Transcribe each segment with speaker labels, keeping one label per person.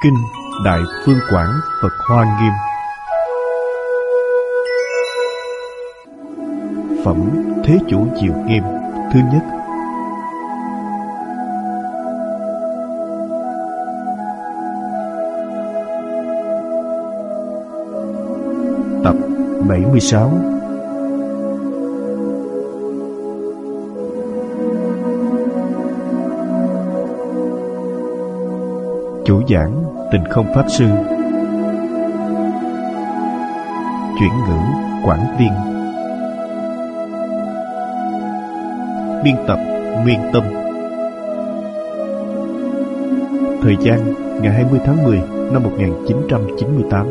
Speaker 1: Kinh Đại Phương Quảng Phật Hoa Nghiêm. Phẩm Thế Chủ Diệu Nghiêm thứ nhất. Tập 76. Chủ giảng Tịnh Không Pháp Sư. Chuyển ngữ Quảng Viên. Biên tập Nguyên Tâm. Thời gian ngày 20 tháng 10 năm 1998.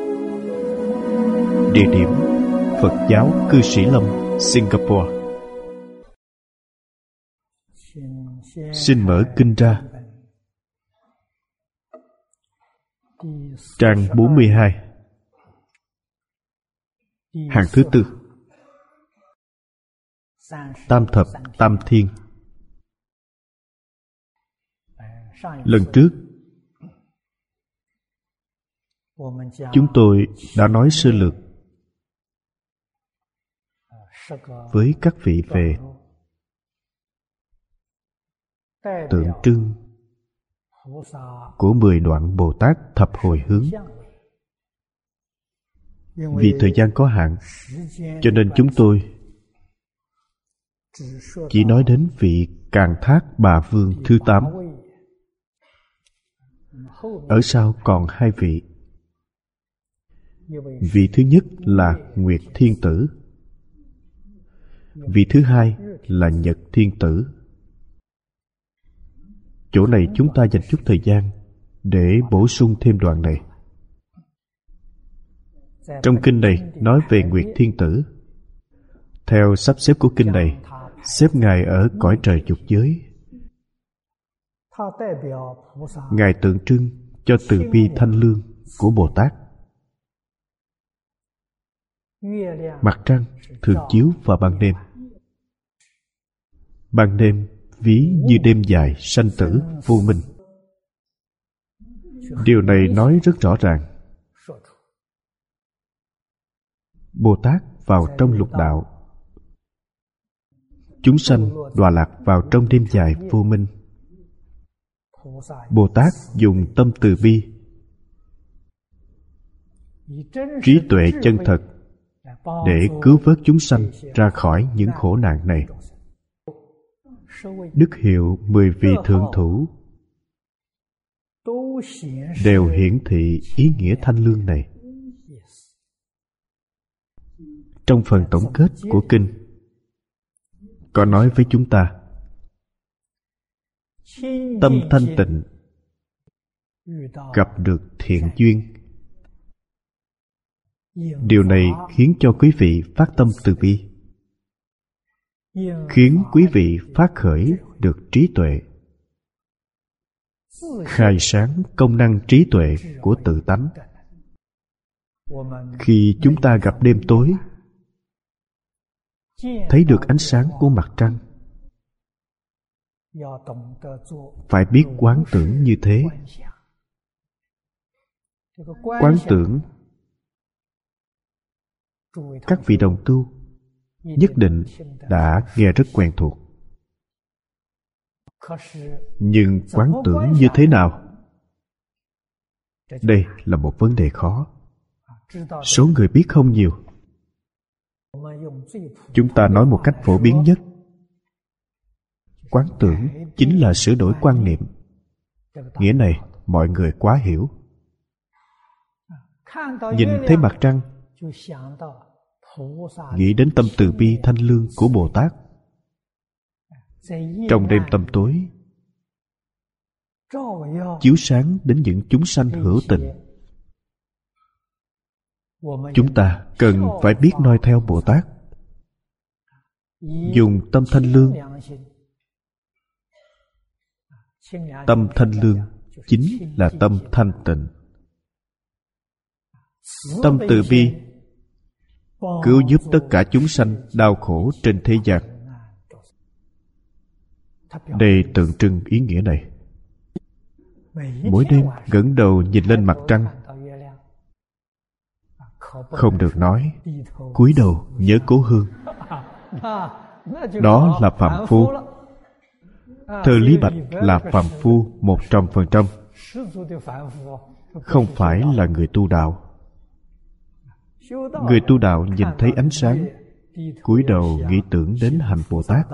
Speaker 1: Địa điểm Phật giáo Cư Sĩ Lâm, Singapore. Xin mở kinh ra. Trang 42, hàng thứ tư. Tam thập tam thiên. Lần trước chúng tôi đã nói sơ lược với các vị về tượng trưng của 10 đoạn Bồ Tát thập hồi hướng. Vì thời gian có hạn, cho nên chúng tôi chỉ nói đến vị Càn Thác Bà Vương thứ 8. Ở sau còn hai vị. Vị thứ nhất là Nguyệt Thiên Tử, vị thứ hai là Nhật Thiên Tử. Chỗ này chúng ta dành chút thời gian để bổ sung thêm đoạn này. Trong kinh này nói về Nguyệt Thiên Tử. Theo sắp xếp của kinh này, xếp Ngài ở cõi trời dục giới. Ngài tượng trưng cho từ bi thanh lương của Bồ Tát. Mặt trăng thường chiếu vào ban đêm. Ban đêm ví như đêm dài sanh tử vô minh. Điều này nói rất rõ ràng. Bồ Tát vào trong lục đạo, chúng sanh đọa lạc vào trong đêm dài vô minh. Bồ Tát dùng tâm từ bi, trí tuệ chân thật để cứu vớt chúng sanh ra khỏi những khổ nạn này. Đức hiệu 10 vị thượng thủ đều hiển thị ý nghĩa thanh lương này. Trong phần tổng kết của kinh có nói với chúng ta: tâm thanh tịnh, gặp được thiện duyên. Điều này khiến cho quý vị phát tâm từ bi, khiến quý vị phát khởi được trí tuệ, khai sáng công năng trí tuệ của tự tánh. Khi chúng ta gặp đêm tối, thấy được ánh sáng của mặt trăng, phải biết quán tưởng như thế. Quán tưởng, các vị đồng tu nhất định đã nghe rất quen thuộc. Nhưng quán tưởng như thế nào? Đây là một vấn đề khó. Số người biết không nhiều. Chúng ta nói một cách phổ biến nhất. Quán tưởng chính là sửa đổi quan niệm. Nghĩa này mọi người quá hiểu. Nhìn thấy mặt trăng, nghĩ đến tâm từ bi thanh lương của Bồ Tát. Trong đêm tăm tối, chiếu sáng đến những chúng sanh hữu tình. Chúng ta cần phải biết noi theo Bồ Tát, dùng tâm thanh lương. Tâm thanh lương chính là tâm thanh tịnh. Tâm từ bi cứu giúp tất cả chúng sanh đau khổ trên thế gian. Đây tượng trưng ý nghĩa này. mỗi đêm ngẩng đầu nhìn lên mặt trăng. Không được nói cúi đầu nhớ cố hương. Đó là phàm phu. Thơ Lý Bạch là phàm phu 100%, không phải là người tu đạo. Người tu đạo nhìn thấy ánh sáng, cúi đầu nghĩ tưởng đến hành Bồ Tát.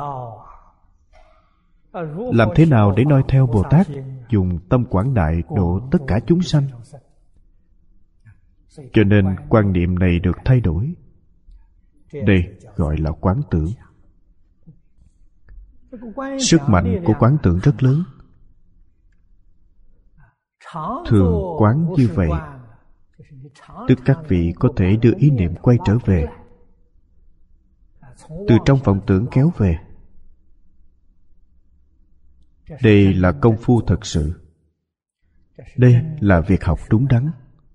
Speaker 1: Làm thế nào để noi theo Bồ Tát, dùng tâm quảng đại độ tất cả chúng sanh? Cho nên quan niệm này được thay đổi. Đây gọi là quán tưởng. Sức mạnh của quán tưởng rất lớn. Thường quán như vậy, tức các vị có thể đưa ý niệm quay trở về, từ trong vọng tưởng kéo về. Đây là công phu thật sự. Đây là việc học đúng đắn.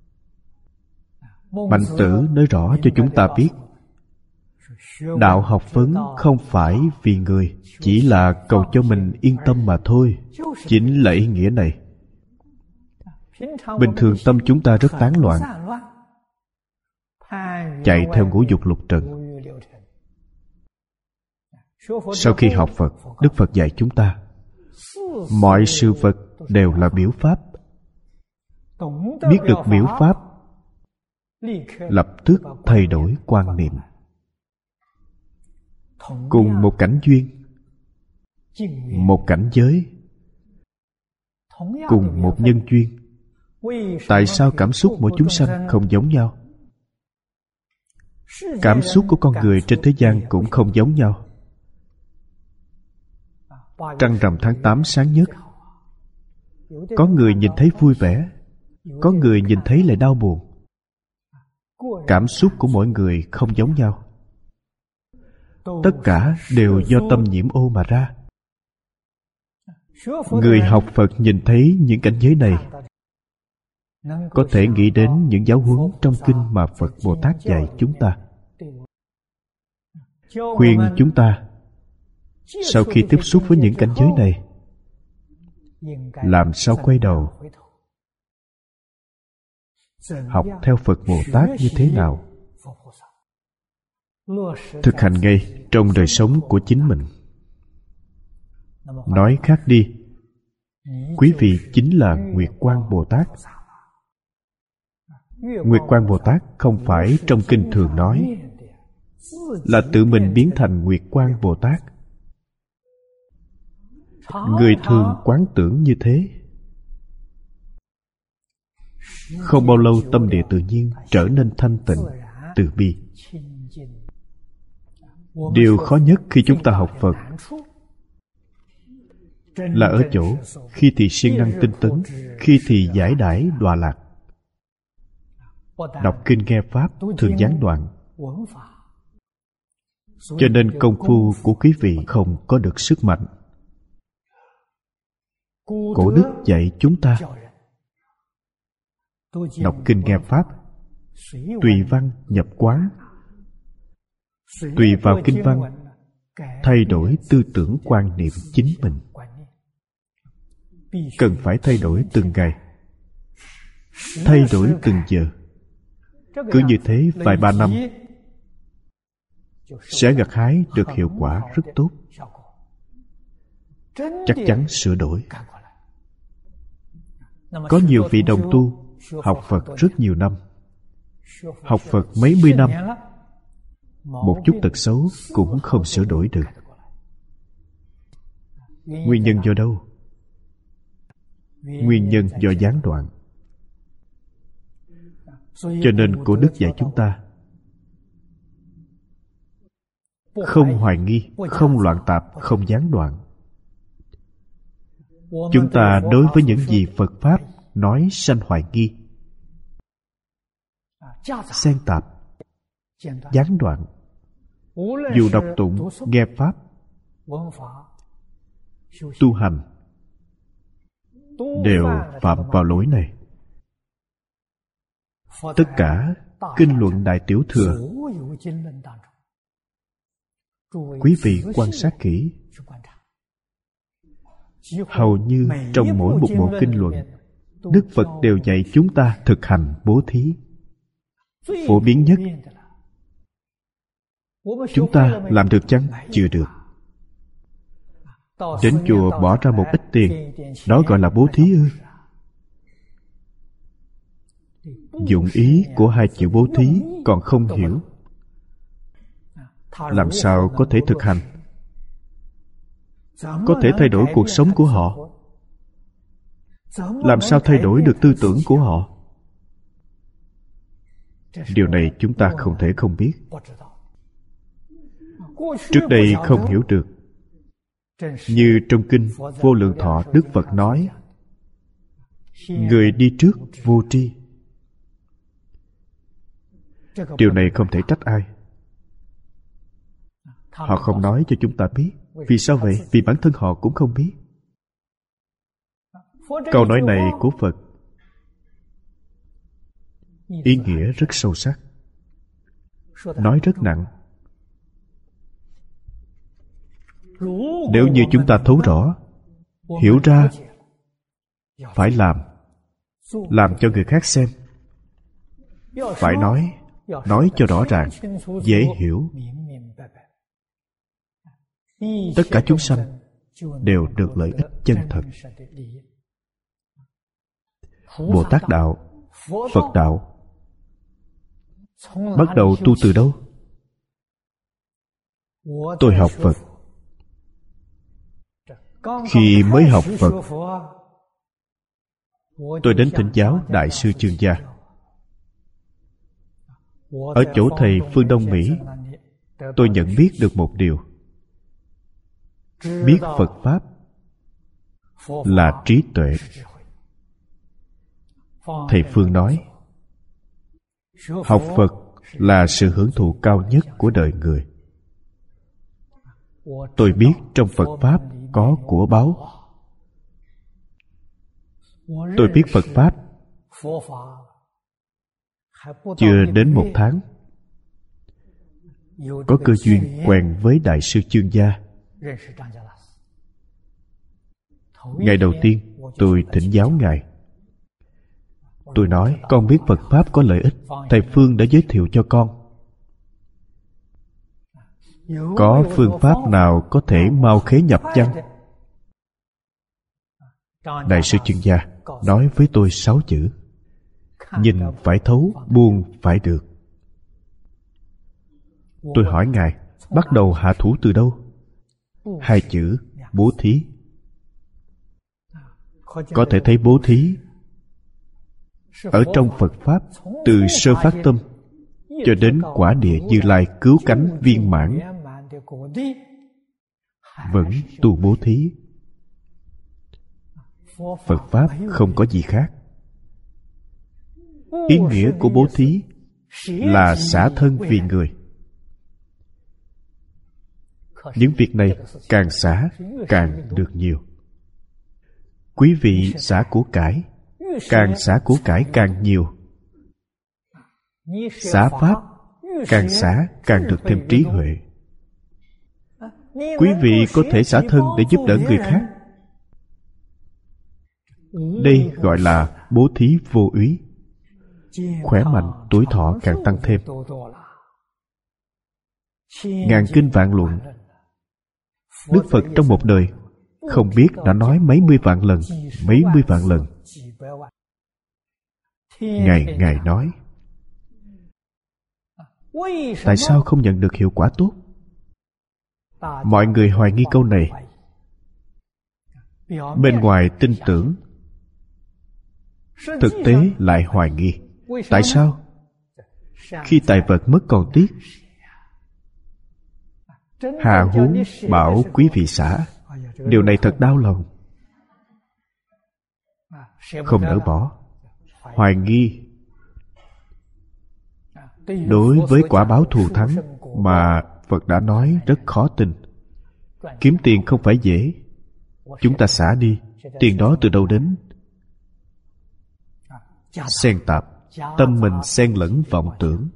Speaker 1: Mạnh Tử nói rõ cho chúng ta biết, đạo học vấn không phải vì người, chỉ là cầu cho mình yên tâm mà thôi. Chính là ý nghĩa này. Bình thường tâm chúng ta rất tán loạn, chạy theo ngũ dục lục trần. Sau khi học Phật, Đức Phật dạy chúng ta, mọi sự vật đều là biểu pháp. Biết được biểu pháp, lập tức thay đổi quan niệm. Cùng một cảnh duyên, một cảnh giới, cùng một nhân duyên, tại sao cảm xúc mỗi chúng sanh không giống nhau? Cảm xúc của con người trên thế gian cũng không giống nhau. Trăng rằm tháng 8 sáng nhất, có người nhìn thấy vui vẻ, có người nhìn thấy lại đau buồn. Cảm xúc của mỗi người không giống nhau. Tất cả đều do tâm nhiễm ô mà ra. Người học Phật nhìn thấy những cảnh giới này, có thể nghĩ đến những giáo huấn trong kinh mà Phật Bồ Tát dạy chúng ta, khuyên chúng ta sau khi tiếp xúc với những cảnh giới này, làm sao quay đầu, học theo Phật Bồ Tát như thế nào, thực hành ngay trong đời sống của chính mình. Nói khác đi, quý vị chính là Nguyệt Quang Bồ Tát. Nguyệt Quang Bồ Tát không phải trong kinh thường nói, là tự mình biến thành Nguyệt Quang Bồ Tát. Người thường quán tưởng như thế, không bao lâu tâm địa tự nhiên trở nên thanh tịnh, từ bi. Điều khó nhất khi chúng ta học Phật là ở chỗ khi thì siêng năng tinh tấn, khi thì giải đãi đọa lạc. Đọc kinh nghe pháp thường gián đoạn, cho nên công phu của quý vị không có được sức mạnh. Cổ đức dạy chúng ta đọc kinh nghe pháp, tùy văn nhập quán, tùy vào kinh văn thay đổi tư tưởng quan niệm chính mình. Cần phải thay đổi từng ngày, thay đổi từng giờ. Cứ như thế vài ba năm sẽ gặt hái được hiệu quả rất tốt. Chắc chắn sửa đổi. Có nhiều vị đồng tu học Phật rất nhiều năm, học Phật mấy mươi năm, một chút tật xấu cũng không sửa đổi được. Nguyên nhân do đâu? Nguyên nhân do gián đoạn. Cho nên Cổ Đức dạy chúng ta không hoài nghi, không loạn tạp, không gián đoạn. Chúng ta đối với những gì Phật Pháp nói sanh hoài nghi, xen tạp, gián đoạn, dù đọc tụng, nghe Pháp, tu hành, đều phạm vào lỗi này. Tất cả kinh luận Đại Tiểu Thừa, quý vị quan sát kỹ, Hầu như trong mỗi một bộ kinh luận, Đức Phật đều dạy chúng ta thực hành bố thí. Phổ biến nhất. Chúng ta làm được chăng? Chưa được. Đến chùa bỏ ra một ít tiền, đó gọi là bố thí ư? Dụng ý của 2 chữ bố thí còn không hiểu, làm sao có thể thực hành? Có thể thay đổi cuộc sống của họ? Làm sao thay đổi được tư tưởng của họ? Điều này chúng ta không thể không biết. Trước đây không hiểu được. Như trong kinh Vô Lượng Thọ, Đức Phật nói, người đi trước vô tri. Điều này không thể trách ai. Họ không nói cho chúng ta biết. Vì sao vậy? Vì bản thân họ cũng không biết. Câu nói này của Phật ý nghĩa rất sâu sắc, nói rất nặng. Nếu như chúng ta thấu rõ, hiểu ra, phải làm cho người khác xem, phải nói cho rõ ràng, dễ hiểu, tất cả chúng sanh đều được lợi ích chân thật. Bồ Tát đạo, Phật đạo bắt đầu tu từ đâu? Tôi học Phật. Khi mới học Phật, tôi đến thỉnh giáo Đại sư Chương Gia. Ở chỗ thầy phương Đông Mỹ, tôi nhận biết được một điều. Biết Phật Pháp là trí tuệ. Thầy Phương nói, học Phật là sự hưởng thụ cao nhất của đời người. Tôi biết trong Phật Pháp có của báu. Tôi biết Phật Pháp chưa đến 1 tháng, có cơ duyên quen với Đại sư Chương Gia. Ngày đầu tiên tôi thỉnh giáo Ngài. Tôi nói, con biết Phật Pháp có lợi ích, thầy Phương đã giới thiệu cho con. Có phương pháp nào có thể mau khế nhập chăng? Đại sư Chương Gia nói với tôi 6 chữ: nhìn phải thấu, buông phải được. Tôi hỏi Ngài, bắt đầu hạ thủ từ đâu? 2 chữ bố thí. Có thể thấy bố thí ở trong Phật Pháp, từ sơ phát tâm cho đến quả địa Như Lai cứu cánh viên mãn, vẫn tu bố thí. Phật Pháp không có gì khác. Ý nghĩa của bố thí là xả thân vì người. Những việc này càng xả càng được nhiều. Quý vị xả của cải, càng xả của cải càng nhiều. Xả Pháp, càng xả càng được thêm trí huệ. Quý vị có thể xả thân để giúp đỡ người khác. Đây gọi là bố thí vô úy. Khỏe mạnh, tuổi thọ càng tăng thêm. Ngàn kinh vạn luận, Đức Phật trong một đời không biết đã nói mấy mươi vạn lần. Ngài nói, tại sao không nhận được hiệu quả tốt? Mọi người hoài nghi câu này. Bên ngoài tin tưởng, thực tế lại hoài nghi. Tại sao? Khi tài vật mất còn tiếc. Hà huống bảo quý vị xả. Điều này thật đau lòng. Không nỡ bỏ, hoài nghi. Đối với quả báo thù thắng mà Phật đã nói rất khó tin. Kiếm tiền không phải dễ. Chúng ta xả đi, tiền đó từ đâu đến? Xen tạp, tâm mình xen lẫn vọng tưởng,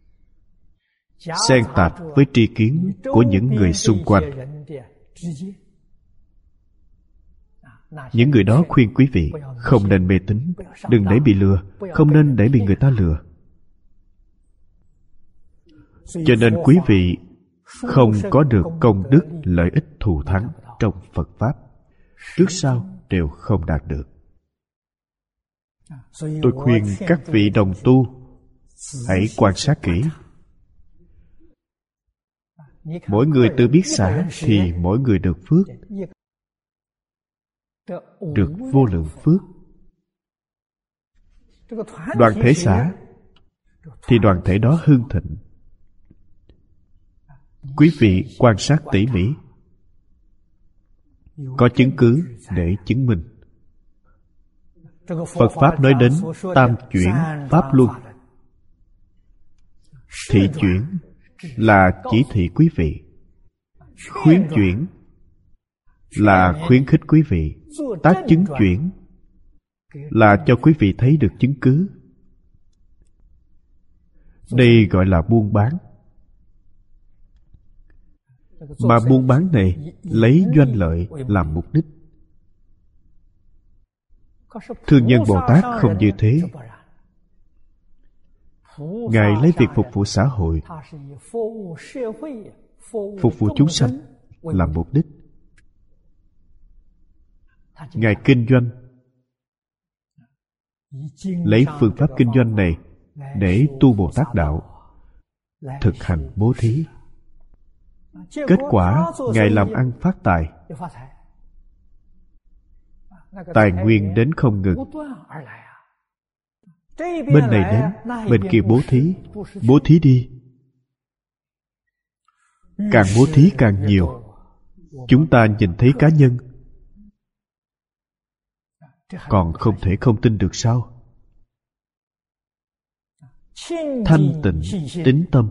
Speaker 1: xen tạp với tri kiến của những người xung quanh. Những người đó khuyên quý vị không nên mê tín, đừng để bị lừa, không nên để bị người ta lừa. Cho nên quý vị không có được công đức lợi ích thù thắng trong Phật Pháp, trước sau đều không đạt được. Tôi khuyên các vị đồng tu hãy quan sát kỹ. Mỗi người tự biết xả thì mỗi người được phước, được vô lượng phước. Đoàn thể xả thì đoàn thể đó hưng thịnh. Quý vị quan sát tỉ mỉ, có chứng cứ để chứng minh. Phật Pháp nói đến tam chuyển Pháp Luân. Thị chuyển là chỉ thị quý vị, khuyến chuyển là khuyến khích quý vị, tác chứng chuyển là cho quý vị thấy được chứng cứ. Đây gọi là buôn bán. Mà buôn bán này lấy doanh lợi làm mục đích. Thương nhân Bồ Tát không như thế. Ngài lấy việc phục vụ xã hội, phục vụ chúng sanh làm mục đích. Ngài kinh doanh, lấy phương pháp kinh doanh này để tu Bồ Tát đạo, thực hành bố thí. Kết quả Ngài làm ăn phát tài, tài nguyên đến không ngừng. Bên này đến, bên kia bố thí đi. Càng bố thí càng nhiều. Chúng ta nhìn thấy cá nhân, còn không thể không tin được sao? Thanh tịnh tín tâm.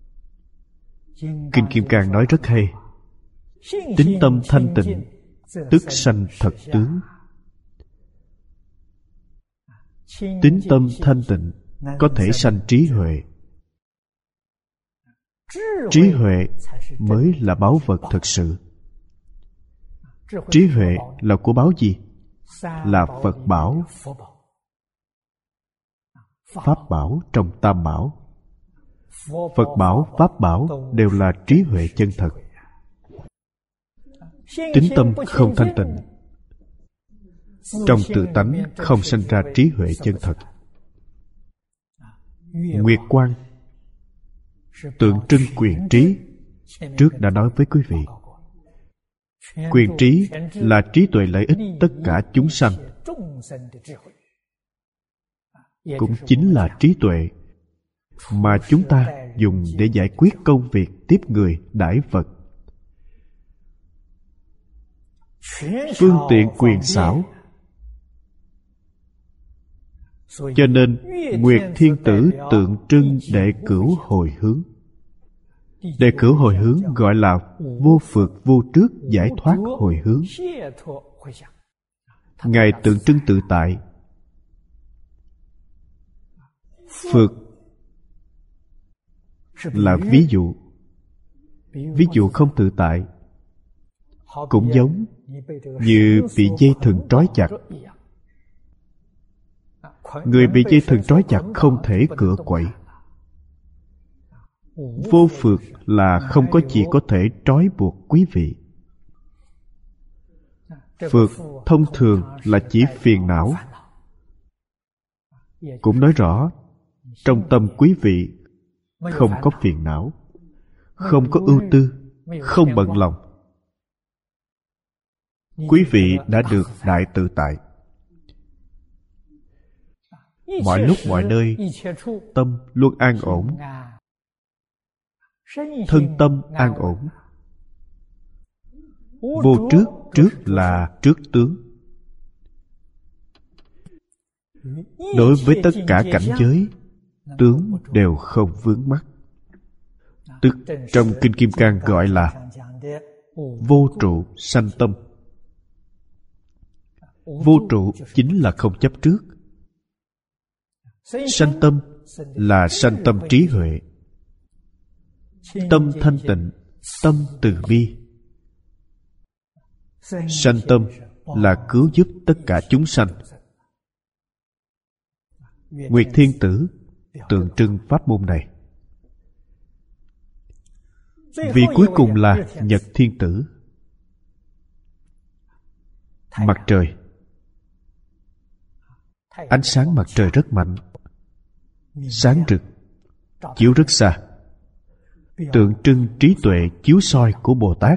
Speaker 1: Kinh Kim Cang nói rất hay. Tín tâm thanh tịnh, tức sanh thật tướng. Tín tâm thanh tịnh có thể sanh trí huệ. Trí huệ mới là báu vật thực sự. Trí huệ là của báu gì? Là Phật bảo, Pháp bảo trong Tam Bảo. Phật bảo, Pháp bảo đều là trí huệ chân thật. Tín tâm không thanh tịnh, trong tự tánh không sanh ra trí huệ chân thật. Nguyệt quang tượng trưng quyền trí. Trước đã nói với quý vị, quyền trí là trí tuệ lợi ích tất cả chúng sanh, cũng chính là trí tuệ mà chúng ta dùng để giải quyết công việc tiếp người đãi vật. Phương tiện quyền xảo. Cho nên Nguyệt Thiên Tử tượng trưng đệ cửu hồi hướng. Đệ cửu hồi hướng gọi là vô phượt vô trước giải thoát hồi hướng. Ngài tượng trưng tự tại. Phượt là ví dụ. Ví dụ không tự tại, cũng giống như bị dây thừng trói chặt. Người bị dây thừng trói chặt không thể cựa quậy. Vô phượt là không có gì có thể trói buộc quý vị. Phượt thông thường là chỉ phiền não. Cũng nói rõ, trong tâm quý vị không có phiền não, không có ưu tư, không bận lòng. Quý vị đã được đại tự tại. Mọi lúc mọi nơi, tâm luôn an ổn, thân tâm an ổn. Vô trước, trước là trước tướng. Đối với tất cả cảnh giới, tướng đều không vướng mắc. Tức trong Kinh Kim Cang gọi là vô trụ sanh tâm. Vô trụ chính là không chấp trước. Sanh tâm là sanh tâm trí huệ. Tâm thanh tịnh, tâm từ bi. Sanh tâm là cứu giúp tất cả chúng sanh. Nguyệt Thiên Tử tượng trưng pháp môn này. Vị cuối cùng là Nhật Thiên Tử, mặt trời. Ánh sáng mặt trời rất mạnh, sáng rực, chiếu rất xa, tượng trưng trí tuệ chiếu soi của Bồ Tát.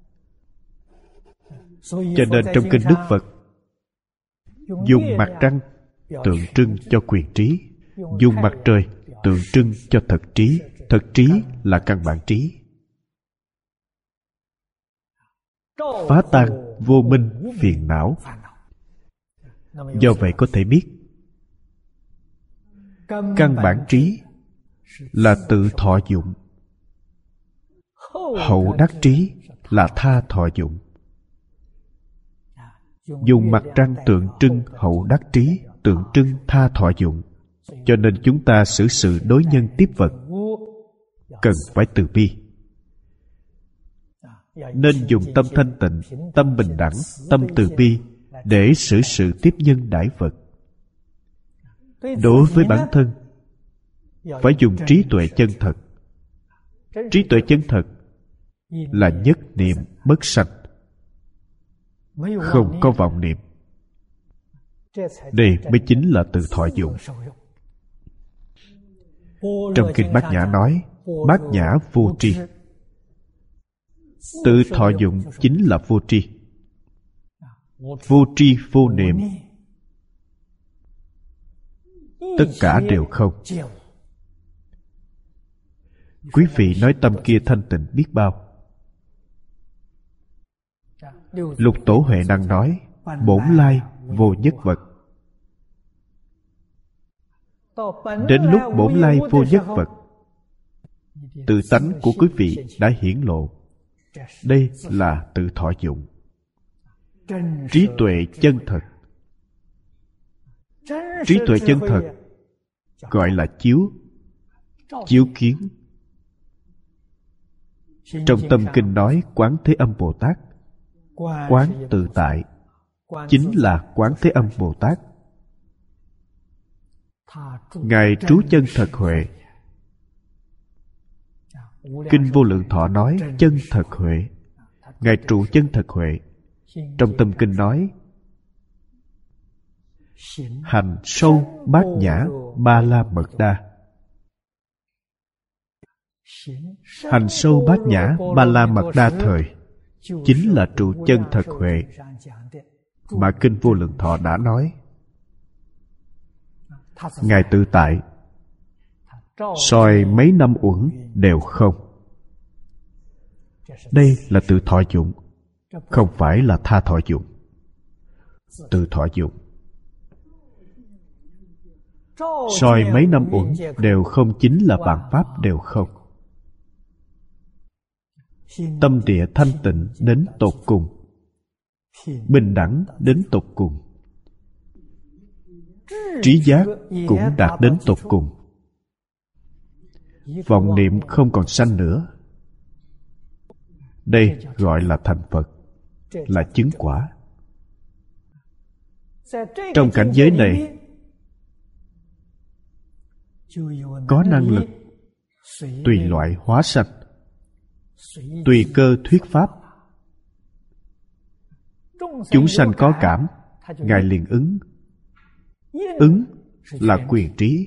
Speaker 1: Cho nên trong kinh Đức Phật dùng mặt trăng tượng trưng cho quyền trí, dùng mặt trời tượng trưng cho thật trí. Thật trí là căn bản trí, phá tan vô minh phiền não. Do vậy có thể biết căn bản trí là tự thọ dụng, hậu đắc trí là tha thọ dụng. Dùng mặt trăng tượng trưng hậu đắc trí, tượng trưng tha thọ dụng. Cho nên chúng ta xử sự đối nhân tiếp vật cần phải từ bi, nên dùng tâm thanh tịnh, tâm bình đẳng, tâm từ bi để xử sự tiếp nhân đãi vật. Đối với bản thân phải dùng trí tuệ chân thật. Trí tuệ chân thật là nhất niệm bất sanh, không có vọng niệm. Đây mới chính là tự thọ dụng. Trong kinh Bát Nhã nói Bát Nhã vô tri. Tự thọ dụng chính là vô tri. Vô tri vô niệm, tất cả đều không. Quý vị nói tâm kia thanh tịnh biết bao. Lục Tổ Huệ Năng nói bổn lai vô nhất vật. Đến lúc bổn lai vô nhất vật, tự tánh của quý vị đã hiển lộ. Đây là tự thọ dụng. Trí tuệ chân thật. Trí tuệ chân thật gọi là chiếu, chiếu kiến. Trong tâm kinh nói Quán Thế Âm Bồ Tát. Quán tự tại chính là Quán Thế Âm Bồ Tát. Ngài trú chân thật huệ. Kinh Vô Lượng Thọ nói chân thật huệ. Ngài trụ chân thật huệ. Trong tâm kinh nói hành sâu bát nhã ba la mật đa. Hành sâu bát nhã ba la mật đa thời chính là trụ chân thật huệ mà kinh Vô Lượng Thọ đã nói. Ngài tự tại, soi mấy năm uẩn đều không. Đây là tự thọ dụng, không phải là tha thọ dụng. Tự thọ dụng. Soi mấy năm uẩn đều không chính là vạn pháp đều không. Tâm địa thanh tịnh đến tột cùng, bình đẳng đến tột cùng, trí giác cũng đạt đến tột cùng. Vọng niệm không còn sanh nữa. Đây gọi là thành Phật, là chứng quả. Trong cảnh giới này có năng lực tùy loại hóa sanh, tùy cơ thuyết pháp. Chúng sanh có cảm, Ngài liền ứng. Ứng là quyền trí.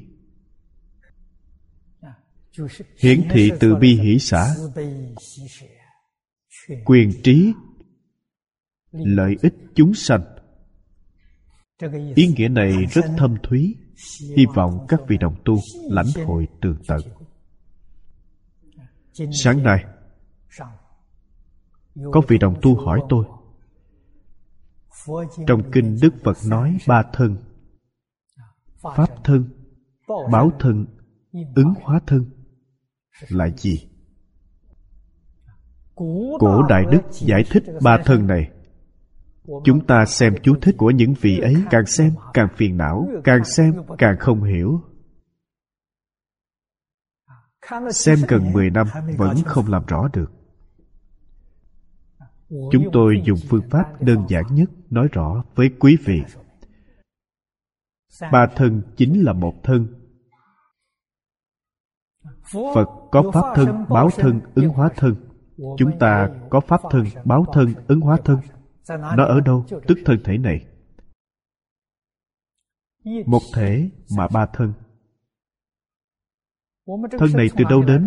Speaker 1: Hiển thị từ bi hỷ xả. Quyền trí lợi ích chúng sanh. Ý nghĩa này rất thâm thúy, hy vọng các vị đồng tu lãnh hội tường tận. Sáng nay có vị đồng tu hỏi tôi, trong kinh Đức Phật nói ba thân: pháp thân, báo thân, ứng hóa thân là gì? Cổ Đại Đức giải thích ba thân này. Chúng ta xem chú thích của những vị ấy, càng xem càng phiền não, càng xem càng không hiểu. Xem gần 10 năm vẫn không làm rõ được. Chúng tôi dùng phương pháp đơn giản nhất nói rõ với quý vị. Ba thân chính là một thân. Phật có pháp thân, báo thân, ứng hóa thân. Chúng ta có pháp thân, báo thân, ứng hóa thân. Nó ở đâu? Tức thân thể này. Một thể mà ba thân. Thân này từ đâu đến?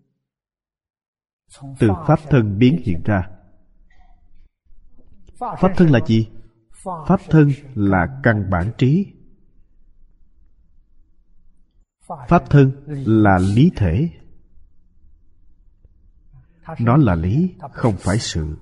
Speaker 1: Từ pháp thân biến hiện ra. Pháp thân là gì? Pháp thân là căn bản trí. Pháp thân là lý thể. Nó là lý, không phải sự.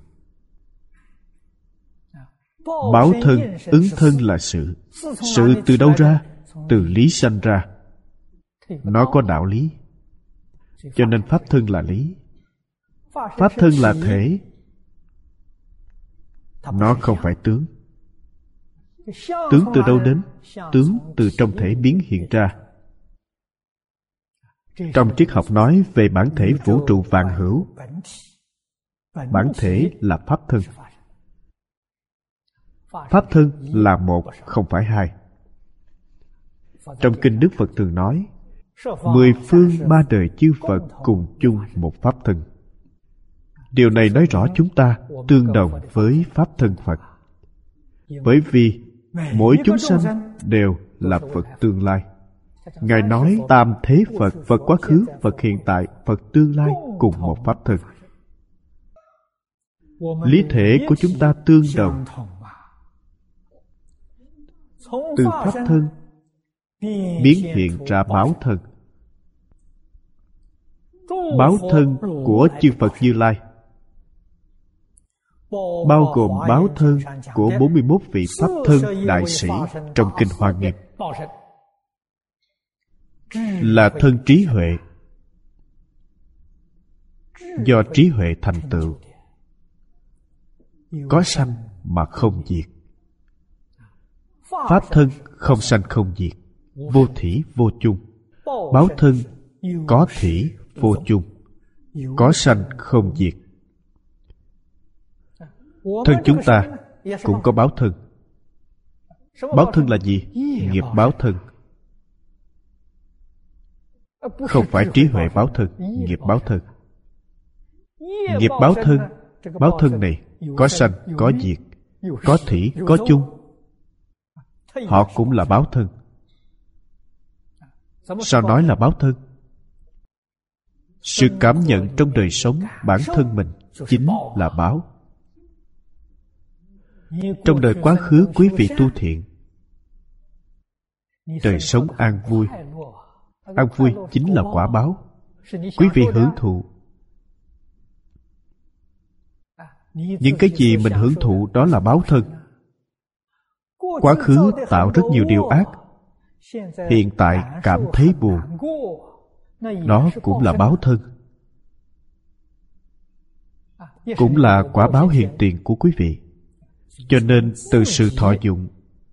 Speaker 1: Báo thân, ứng thân là sự. Sự từ đâu ra? Từ lý sanh ra. Nó có đạo lý. Cho nên pháp thân là lý. Pháp thân là thể. Nó không phải tướng. Tướng từ đâu đến? Tướng từ trong thể biến hiện ra. Trong triết học nói về bản thể vũ trụ vạn hữu. Bản thể là pháp thân. Pháp thân là một, không phải hai. Trong kinh Đức Phật thường nói, 10 phương ba đời chư Phật cùng chung một pháp thân. Điều này nói rõ chúng ta tương đồng với pháp thân Phật. Bởi vì mỗi chúng sanh đều là Phật tương lai. Ngài nói tam thế Phật, Phật quá khứ, Phật hiện tại, Phật tương lai cùng một pháp thân. Lý thể của chúng ta tương đồng. Từ pháp thân biến hiện ra báo thân. Báo thân của chư Phật Như Lai bao gồm báo thân của 41 vị pháp thân đại sĩ trong kinh Hoa Nghiêm, là thân trí huệ. Do trí huệ thành tựu, có sanh mà không diệt. Pháp thân không sanh không diệt, vô thỉ vô chung. Báo thân có thỉ vô chung, có sanh không diệt. Thân chúng ta cũng có báo thân. Báo thân là gì? Nghiệp báo thân. Không phải trí huệ báo thân, nghiệp báo thân. Nghiệp báo thân. Báo thân này có sanh, có diệt, có thỉ, có chung. Họ cũng là báo thân. Sao nói là báo thân? Sự cảm nhận trong đời sống bản thân mình chính là báo. Trong đời quá khứ quý vị tu thiện, đời sống an vui. An vui chính là quả báo. Quý vị hưởng thụ. Những cái gì mình hưởng thụ đó là báo thân. Quá khứ tạo rất nhiều điều ác, hiện tại cảm thấy buồn, đó cũng là báo thân. Cũng là quả báo hiện tiền của quý vị. Cho nên từ sự thọ dụng,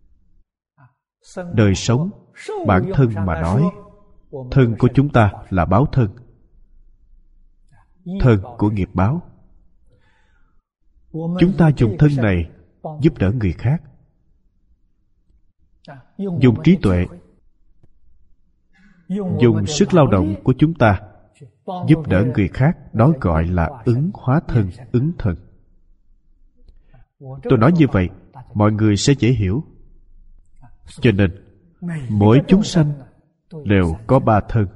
Speaker 1: đời sống, bản thân mà nói, thân của chúng ta là báo thân. Thân của nghiệp báo. Chúng ta dùng thân này giúp đỡ người khác. Dùng trí tuệ, dùng sức lao động của chúng ta giúp đỡ người khác, đó gọi là ứng hóa thân, ứng thân. Tôi nói như vậy, mọi người sẽ dễ hiểu. Cho nên, mỗi chúng sanh đều có ba thân.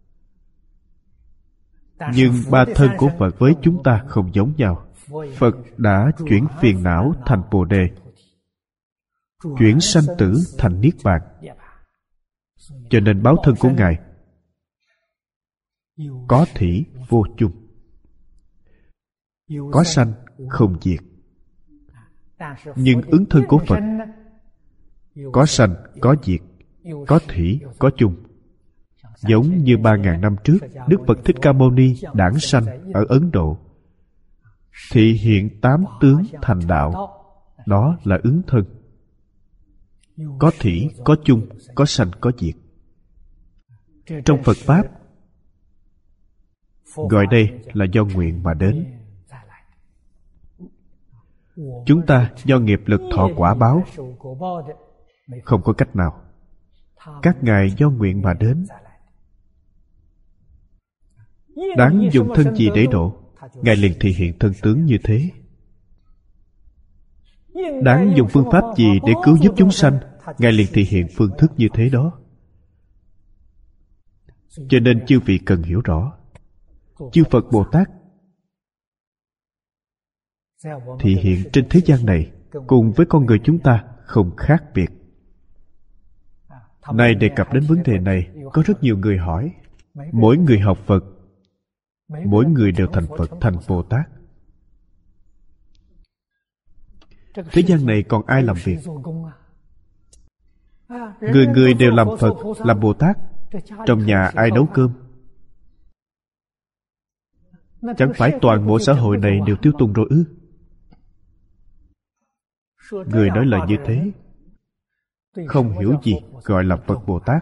Speaker 1: Nhưng ba thân của Phật với chúng ta không giống nhau. Phật đã chuyển phiền não thành Bồ Đề, chuyển sanh tử thành Niết Bàn. Cho nên báo thân của Ngài có thỉ vô chung, có sanh không diệt. Nhưng ứng thân của Phật có sanh, có diệt, có thỉ, có chung. Giống như 3.000 năm trước, Đức Phật Thích Ca Mâu Ni đản sanh ở Ấn Độ, thị hiện 8 tướng thành đạo. Đó là ứng thân. Có thỉ, có chung, có sanh, có diệt. Trong Phật Pháp, gọi đây là do nguyện mà đến. Chúng ta do nghiệp lực thọ quả báo, không có cách nào. Các ngài do nguyện mà đến. Đáng dùng thân gì để độ, ngài liền thị hiện thân tướng như thế. Đáng dùng phương pháp gì để cứu giúp chúng sanh, ngài liền thị hiện phương thức như thế đó. Cho nên chư vị cần hiểu rõ, chư Phật Bồ Tát thị hiện trên thế gian này cùng với con người chúng ta không khác biệt. Nay đề cập đến vấn đề này, có rất nhiều người hỏi. Mỗi người học Phật, mỗi người đều thành Phật, thành Bồ Tát. Thế gian này còn ai làm việc? Người người đều làm Phật, làm Bồ Tát. Trong nhà ai nấu cơm? Chẳng phải toàn bộ xã hội này đều tiêu tùng rồi ư? Người nói lời như thế không hiểu gì gọi là Phật Bồ Tát.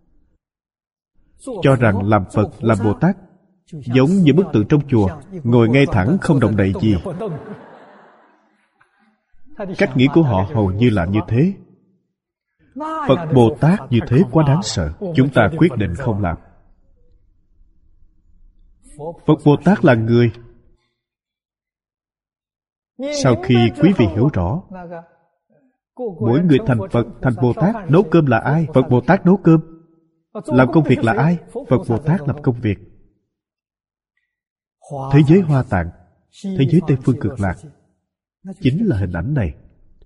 Speaker 1: Cho rằng làm Phật, làm Bồ Tát giống như bức tượng trong chùa, ngồi ngay thẳng không động đậy gì. Cách nghĩ của họ hầu như là như thế. Phật Bồ Tát như thế quá đáng sợ. Chúng ta quyết định không làm. Phật Bồ Tát là người. Sau khi quý vị hiểu rõ, mỗi người thành Phật, thành Bồ Tát, nấu cơm là ai? Phật Bồ Tát nấu cơm. Làm công việc là ai? Phật Bồ Tát làm công việc. Thế giới Hoa Tạng, thế giới Tây Phương Cực Lạc chính là hình ảnh này.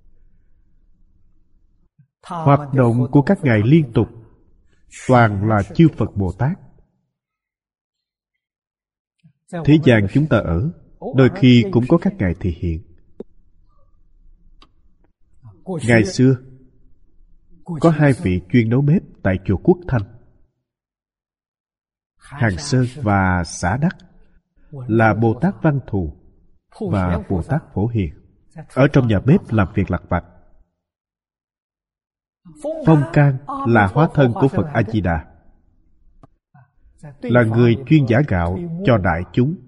Speaker 1: Hoạt động của các ngài liên tục toàn là chư Phật Bồ Tát. Thế gian chúng ta ở, đôi khi cũng có các ngài thị hiện. Ngày xưa có hai vị chuyên nấu bếp tại chùa Quốc Thanh, Hàng Sơn và Xã Đắc, là Bồ Tát Văn Thù và Bồ Tát Phổ Hiền. Ở trong nhà bếp làm việc lặt vặt. Phong Can là hóa thân của Phật A Di Đà, là người chuyên giã gạo cho đại chúng.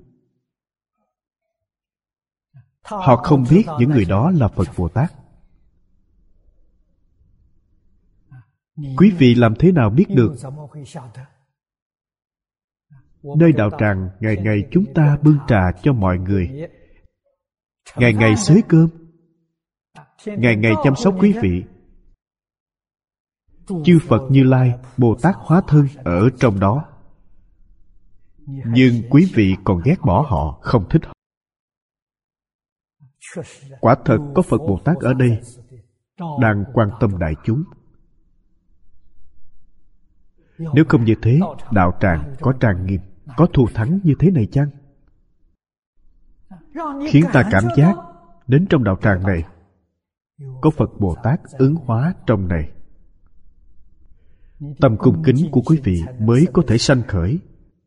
Speaker 1: Họ không biết những người đó là Phật Bồ Tát. Quý vị làm thế nào biết được? Nơi đạo tràng, ngày ngày chúng ta bưng trà cho mọi người, ngày ngày xới cơm, ngày ngày chăm sóc quý vị. Chư Phật Như Lai, Bồ Tát hóa thân ở trong đó. Nhưng quý vị còn ghét bỏ họ, không thích họ. Quả thật có Phật Bồ Tát ở đây đang quan tâm đại chúng. Nếu không như thế, đạo tràng có trang nghiêm, có thù thắng như thế này chăng? Khiến ta cảm giác đến trong đạo tràng này có Phật Bồ Tát ứng hóa trong này. Tâm cung kính của quý vị mới có thể sanh khởi.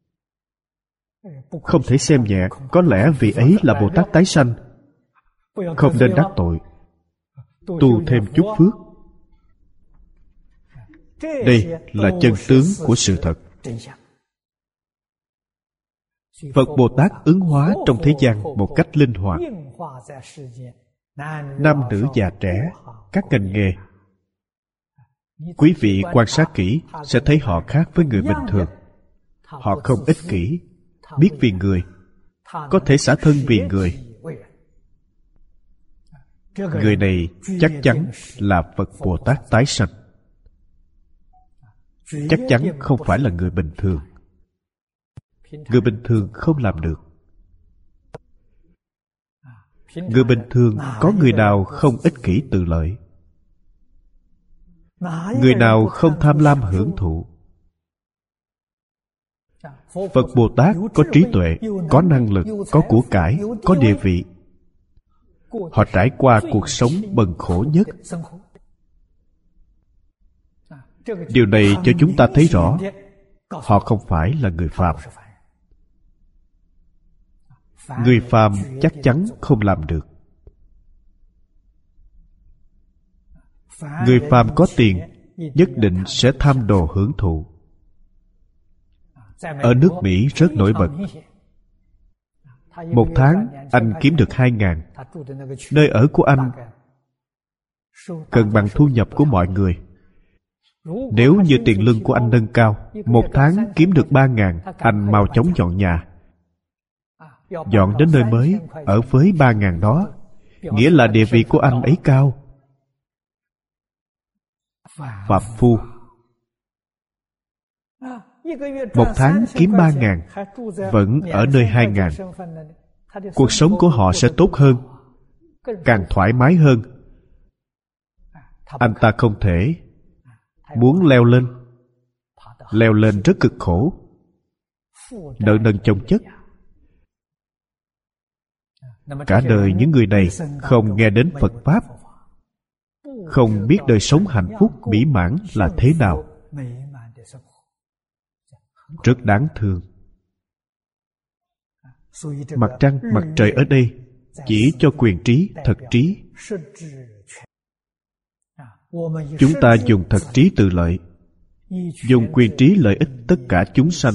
Speaker 1: Không thể xem nhẹ, có lẽ vị ấy là Bồ Tát tái sanh. Không nên đắc tội, tu thêm chút phước. Đây là chân tướng của sự thật. Phật Bồ Tát ứng hóa trong thế gian một cách linh hoạt. Nam nữ già trẻ, các ngành nghề. Quý vị quan sát kỹ sẽ thấy họ khác với người bình thường. Họ không ích kỷ, biết vì người, có thể xả thân vì người. Người này chắc chắn là Phật Bồ Tát tái sanh. Chắc chắn không phải là người bình thường. Người bình thường không làm được. Người bình thường có người nào không ích kỷ tự lợi? Người nào không tham lam hưởng thụ? Phật Bồ Tát có trí tuệ, có năng lực, có của cải, có địa vị. Họ trải qua cuộc sống bần khổ nhất. Điều này cho chúng ta thấy rõ họ không phải là người phàm. Người phàm chắc chắn không làm được. Người phàm có tiền nhất định sẽ tham đồ hưởng thụ. Ở nước Mỹ rất nổi bật. Một tháng anh kiếm được 2.000. Nơi ở của anh cần bằng thu nhập của mọi người. Nếu như tiền lương của anh nâng cao, một tháng kiếm được 3.000, anh mau chóng dọn nhà. Dọn đến nơi mới, ở với 3.000 đó, nghĩa là địa vị của anh ấy cao. Phạm phu. Một tháng kiếm 3.000, vẫn ở nơi 2.000. Cuộc sống của họ sẽ tốt hơn, càng thoải mái hơn. Anh ta không thể muốn leo lên rất cực khổ, nợ nần chồng chất. Cả đời những người này không nghe đến Phật Pháp, không biết đời sống hạnh phúc mỹ mãn là thế nào. Rất đáng thương. Mặt trăng, mặt trời ở đây chỉ cho quyền trí, thật trí. Chúng ta dùng thật trí tự lợi, dùng quyền trí lợi ích tất cả chúng sanh.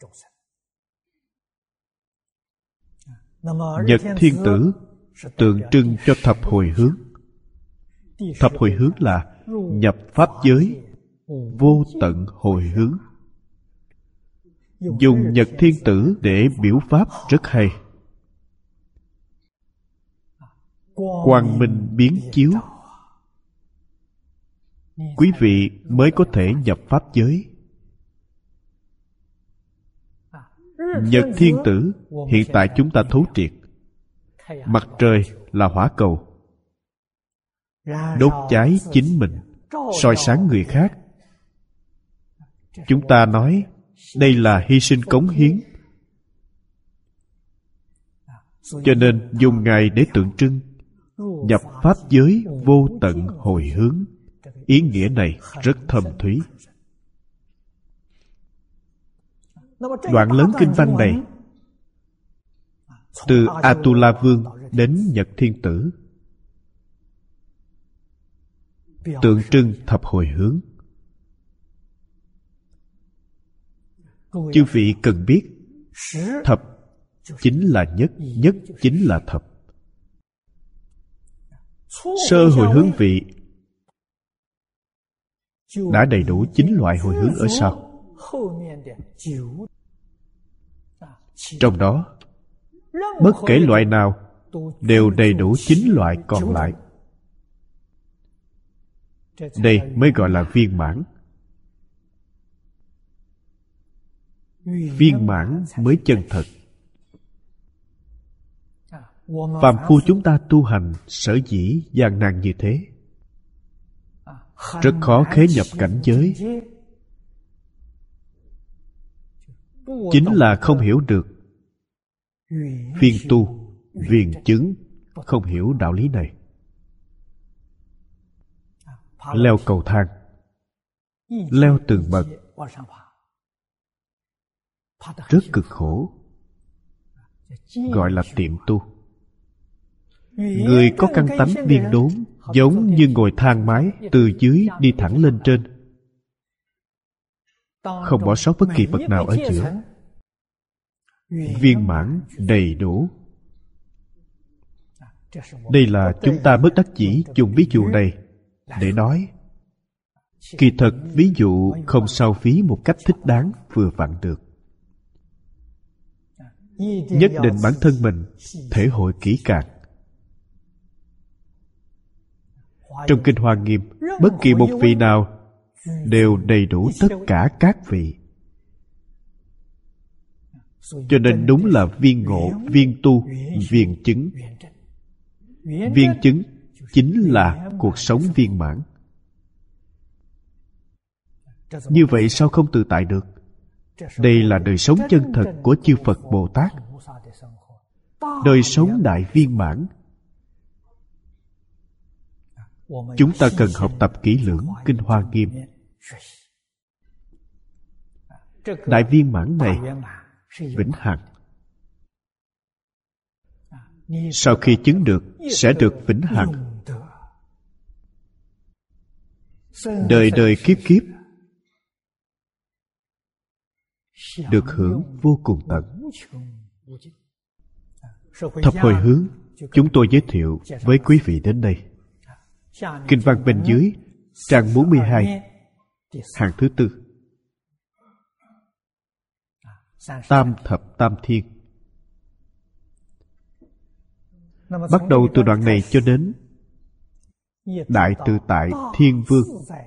Speaker 1: Nhật thiên tử tượng trưng cho thập hồi hướng. Thập hồi hướng là nhập pháp giới, vô tận hồi hướng. Dùng nhật thiên tử để biểu pháp rất hay. Quang minh biến chiếu. Quý vị mới có thể nhập pháp giới. Nhật thiên tử hiện tại chúng ta thấu triệt. Mặt trời là hỏa cầu, đốt cháy chính mình, soi sáng người khác. Chúng ta nói đây là hy sinh cống hiến, cho nên dùng Ngài để tượng trưng nhập pháp giới vô tận hồi hướng. Ý nghĩa này rất thâm thúy. Đoạn lớn kinh văn này từ Atula Vương đến Nhật Thiên Tử, tượng trưng thập hồi hướng. Chư vị cần biết, thập chính là nhất, nhất chính là thập. Sơ hồi hướng vị đã đầy đủ 9 loại hồi hướng ở sau. Trong đó, bất kể loại nào đều đầy đủ 9 loại còn lại. Đây mới gọi là viên mãn. Viên mãn mới chân thật. Phàm phu chúng ta tu hành sở dĩ gian nan như thế, rất khó khế nhập cảnh giới, chính là không hiểu được viên tu, viên chứng, không hiểu đạo lý này. Leo cầu thang, leo từng bậc, rất cực khổ, gọi là tiệm tu. Người có căn tánh điên đốn, giống như ngồi thang máy từ dưới đi thẳng lên trên, không bỏ sót bất kỳ bậc nào ở giữa. Viên mãn đầy đủ. Đây là chúng ta bất đắc dĩ dùng ví dụ này để nói. Kỳ thật ví dụ không sao phí một cách thích đáng vừa vặn được. Nhất định bản thân mình thể hội kỹ càng. Trong Kinh Hoa Nghiêm, bất kỳ một vị nào đều đầy đủ tất cả các vị. Cho nên đúng là viên ngộ, viên tu, viên chứng. Viên chứng chính là cuộc sống viên mãn. Như vậy sao không tự tại được? Đây là đời sống chân thật của chư Phật Bồ Tát. Đời sống đại viên mãn. Chúng ta cần học tập kỹ lưỡng Kinh Hoa Nghiêm. Đại viên mãn này vĩnh hằng. Sau khi chứng được sẽ được vĩnh hằng. Đời đời kiếp kiếp được hưởng vô cùng tận. Thập hồi hướng chúng tôi giới thiệu với quý vị đến đây. Kinh văn bên dưới, trang 42, hàng thứ 4. Tam thập tam thiên. Bắt đầu từ đoạn này cho đến Đại Tự Tại Thiên Vương.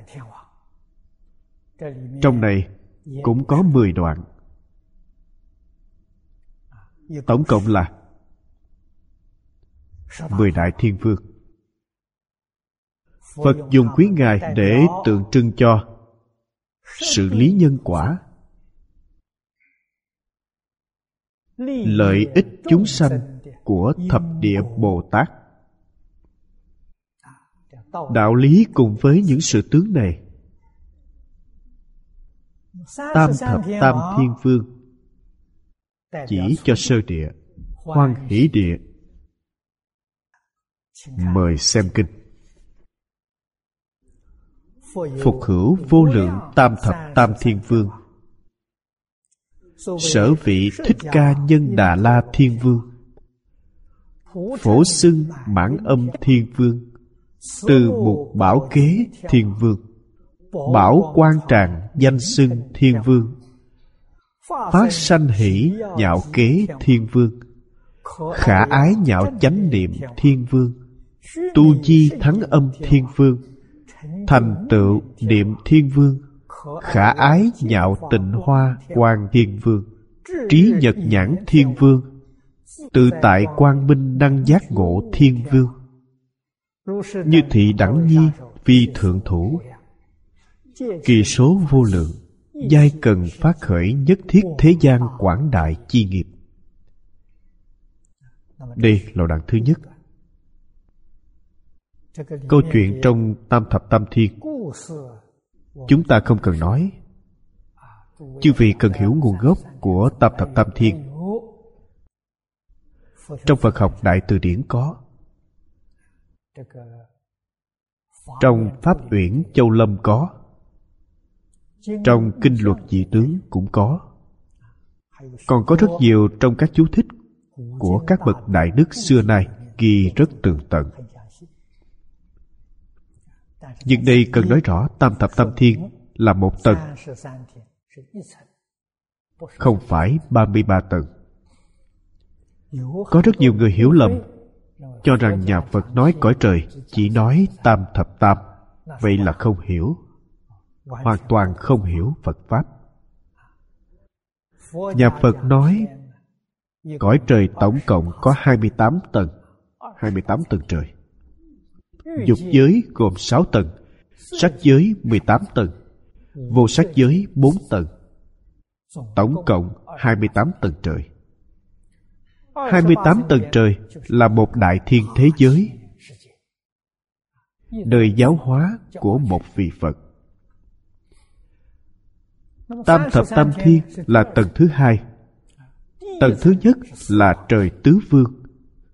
Speaker 1: Trong này cũng có 10 đoạn. Tổng cộng là 10 Đại Thiên Vương. Phật dùng quý ngài để tượng trưng cho sự lý nhân quả, lợi ích chúng sanh của thập địa Bồ Tát. Đạo lý cùng với những sự tướng này, Tam thập tam thiên vương chỉ cho sơ địa, hoan hỷ địa. Mời xem kinh. Phục hữu vô lượng tam thập tam thiên vương, sở vị Thích Ca Nhân Đà La Thiên Vương, phổ xưng Mãn Âm Thiên Vương, từ mục bảo kế Thiên Vương, bảo quan tràng danh xưng Thiên Vương, phát sanh hỷ nhạo kế Thiên Vương, khả ái nhạo chánh niệm Thiên Vương, tu di thắng âm Thiên Vương, thành tựu niệm Thiên Vương, khả ái nhạo tịnh hoa Quan Thiên Vương, trí nhật nhãn Thiên Vương, tự tại quang minh năng giác ngộ Thiên Vương, như thị đẳng nhi vi thượng thủ, kỳ số vô lượng, giai cần phát khởi nhất thiết thế gian quảng đại chi nghiệp. Đây là đoạn thứ nhất. Câu chuyện trong Tam thập tam thiên chúng ta không cần nói. Chư vị cần hiểu nguồn gốc của Tam thập tam thiên. Trong Phật học Đại Từ Điển có, trong Pháp Uyển Châu Lâm có, trong Kinh Luật Dị Tướng cũng có. Còn có rất nhiều trong các chú thích của các bậc đại đức xưa nay ghi rất tường tận. Nhưng đây cần nói rõ Tam thập tam thiên là một tầng, không phải 33 tầng. Có rất nhiều người hiểu lầm, cho rằng nhà Phật nói cõi trời chỉ nói tam thập tam. Vậy là không hiểu, hoàn toàn không hiểu Phật Pháp. Nhà Phật nói cõi trời tổng cộng có 28 tầng, 28 tầng trời. Dục giới gồm 6 tầng, sắc giới 18 tầng, vô sắc giới 4 tầng. Tổng cộng 28 tầng trời. 28 tầng trời là một đại thiên thế giới, đời giáo hóa của một vị Phật. Tam thập tam thiên là tầng thứ hai. Tầng thứ nhất là trời tứ vương.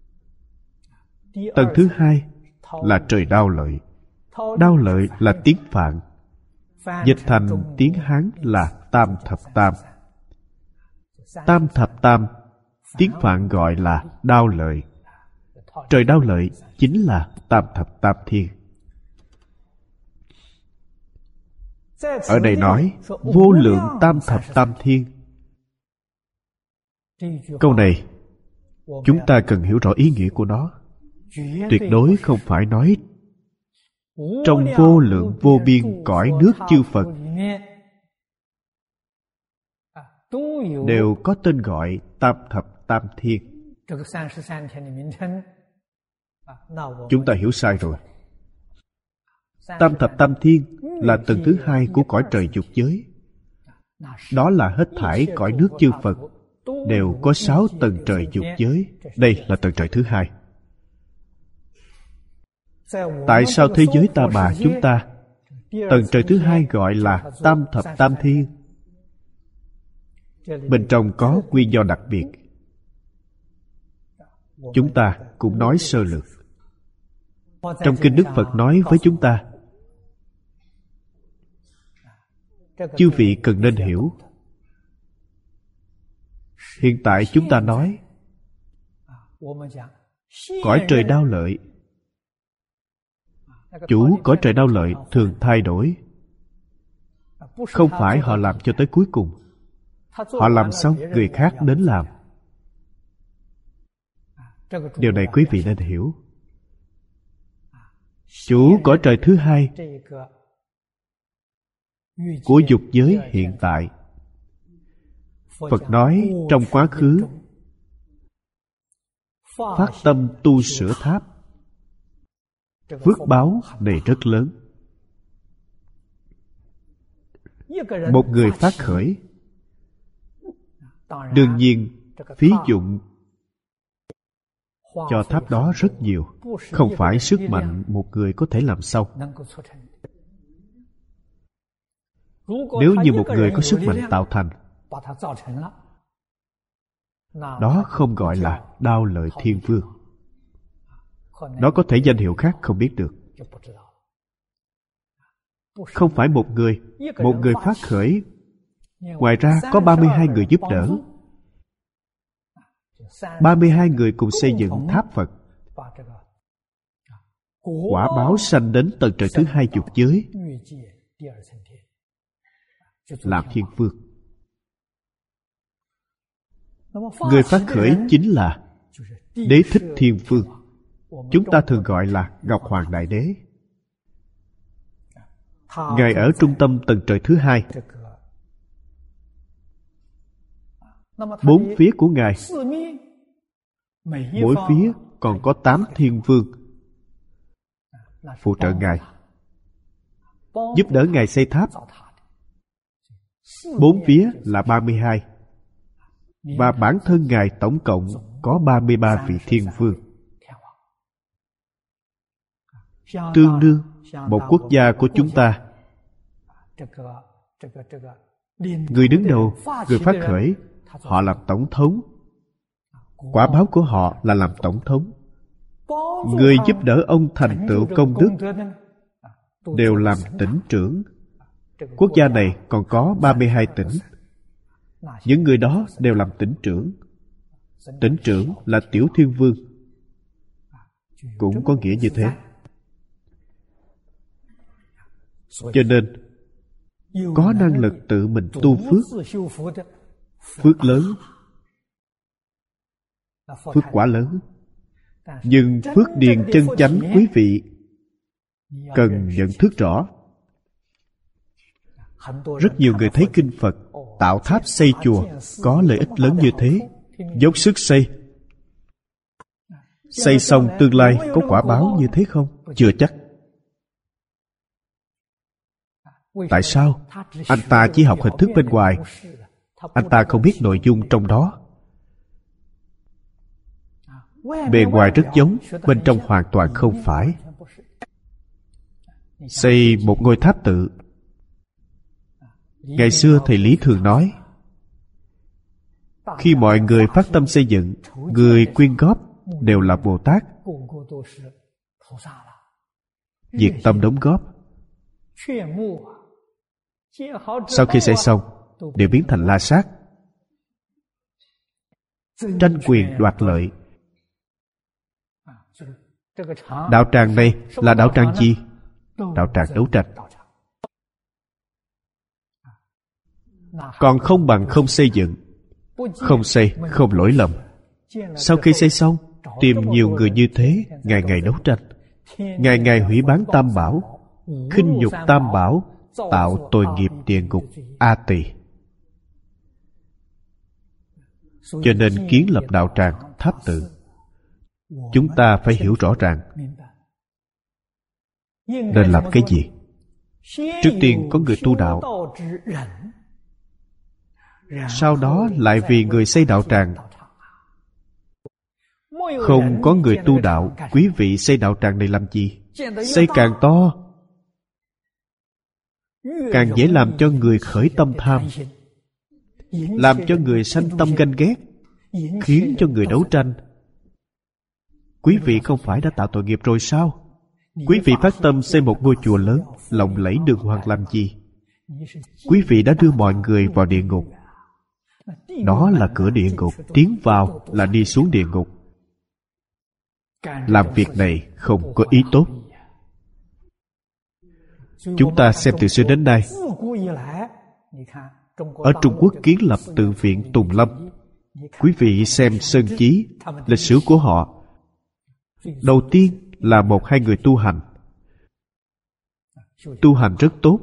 Speaker 1: Tầng thứ hai là trời Đao Lợi. Đao Lợi là tiếng Phạn, dịch thành tiếng Hán là tam thập tam. Tam thập tam tiếng Phạn gọi là Đao Lợi. Trời Đao Lợi chính là tam thập tam thiên. Ở đây nói vô lượng tam thập tam thiên. Câu này chúng ta cần hiểu rõ ý nghĩa của nó. Tuyệt đối không phải nói trong vô lượng vô biên cõi nước chư Phật đều có tên gọi tam thập tam thiên. Chúng ta hiểu sai rồi. Tam thập tam thiên là tầng thứ hai của cõi trời dục giới. Đó là hết thảy cõi nước chư Phật đều có 6 tầng trời dục giới. Đây là tầng trời thứ hai. Tại sao thế giới Ta Bà chúng ta tầng trời thứ hai gọi là tam thập tam thiên? Bên trong có nguyên do đặc biệt. Chúng ta cũng nói sơ lược. Trong kinh Đức Phật nói với chúng ta, chư vị cần nên hiểu. Hiện tại chúng ta nói Cõi trời Đao Lợi. Chủ cõi trời Đao Lợi thường thay đổi. Không phải họ làm cho tới cuối cùng. Họ làm xong người khác đến làm. Điều này quý vị nên hiểu. Chủ cõi trời thứ hai của dục giới hiện tại, Phật nói trong quá khứ phát tâm tu sửa tháp, phước báo này rất lớn. Một người phát khởi, đương nhiên phí dụng cho tháp đó rất nhiều, không phải sức mạnh một người có thể làm xong. Nếu như một người có sức mạnh tạo thành, đó không gọi là Đao Lợi Thiên Vương. Nó có thể danh hiệu khác không biết được. Không phải một người phát khởi, ngoài ra có 32 người giúp đỡ. 32 người cùng xây dựng tháp Phật. Quả báo sanh đến tầng trời thứ hai dục giới, làm thiên vương. Người phát khởi chính là Đế Thích Thiên Vương. Chúng ta thường gọi là Ngọc Hoàng Đại Đế. Ngài ở trung tâm tầng trời thứ hai. Bốn phía của Ngài, mỗi phía còn có 8 thiên vương phụ trợ Ngài, giúp đỡ Ngài xây tháp. Bốn phía là 32, và bản thân Ngài tổng cộng có 33 vị thiên vương. Tương đương một quốc gia của chúng ta. Người đứng đầu, người phát khởi, họ làm tổng thống. Quả báo của họ là làm tổng thống. Người giúp đỡ ông thành tựu công đức đều làm tỉnh trưởng. Quốc gia này còn có 32 tỉnh. Những người đó đều làm tỉnh trưởng. Tỉnh trưởng là tiểu thiên vương, cũng có nghĩa như thế. Cho nên có năng lực tự mình tu phước, phước lớn, phước quả lớn. Nhưng phước điền chân chánh, quý vị cần nhận thức rõ. Rất nhiều người thấy kinh Phật tạo tháp xây chùa có lợi ích lớn như thế, dốc sức xây. Xây xong tương lai có quả báo như thế không? Chưa chắc. Tại sao? Anh ta chỉ học hình thức bên ngoài, anh ta không biết nội dung trong đó. Bề ngoài rất giống, bên trong hoàn toàn không phải. Xây một ngôi tháp tự. Ngày xưa thầy Lý thường nói, khi mọi người phát tâm xây dựng, người quyên góp đều là Bồ Tát. Diệt tâm đóng góp. Sau khi xây xong, đều biến thành la sát, tranh quyền đoạt lợi. Đạo tràng này là đạo tràng gì? Đạo tràng đấu tranh. Còn không bằng không xây dựng. Không xây, không lỗi lầm. Sau khi xây xong, tìm nhiều người như thế, ngày ngày đấu tranh, ngày ngày hủy bán tam bảo, khinh nhục tam bảo, tạo tội nghiệp địa ngục A Tỳ. Cho nên kiến lập đạo tràng, tháp tự, chúng ta phải hiểu rõ ràng nên làm cái gì. Trước tiên có người tu đạo, sau đó lại vì người xây đạo tràng. Không có người tu đạo, quý vị xây đạo tràng này làm gì? Xây càng to, càng dễ làm cho người khởi tâm tham, làm cho người sanh tâm ganh ghét, khiến cho người đấu tranh. Quý vị không phải đã tạo tội nghiệp rồi sao? Quý vị phát tâm xây một ngôi chùa lớn, lộng lẫy đường hoàng làm gì? Quý vị đã đưa mọi người vào địa ngục. Đó là cửa địa ngục, tiến vào là đi xuống địa ngục. làm việc này không có ý tốt. Chúng ta xem từ xưa đến nay, ở Trung Quốc kiến lập Tự viện Tùng Lâm. Quý vị xem Sơn Chí, lịch sử của họ. Đầu tiên là một hai người tu hành. Tu hành rất tốt,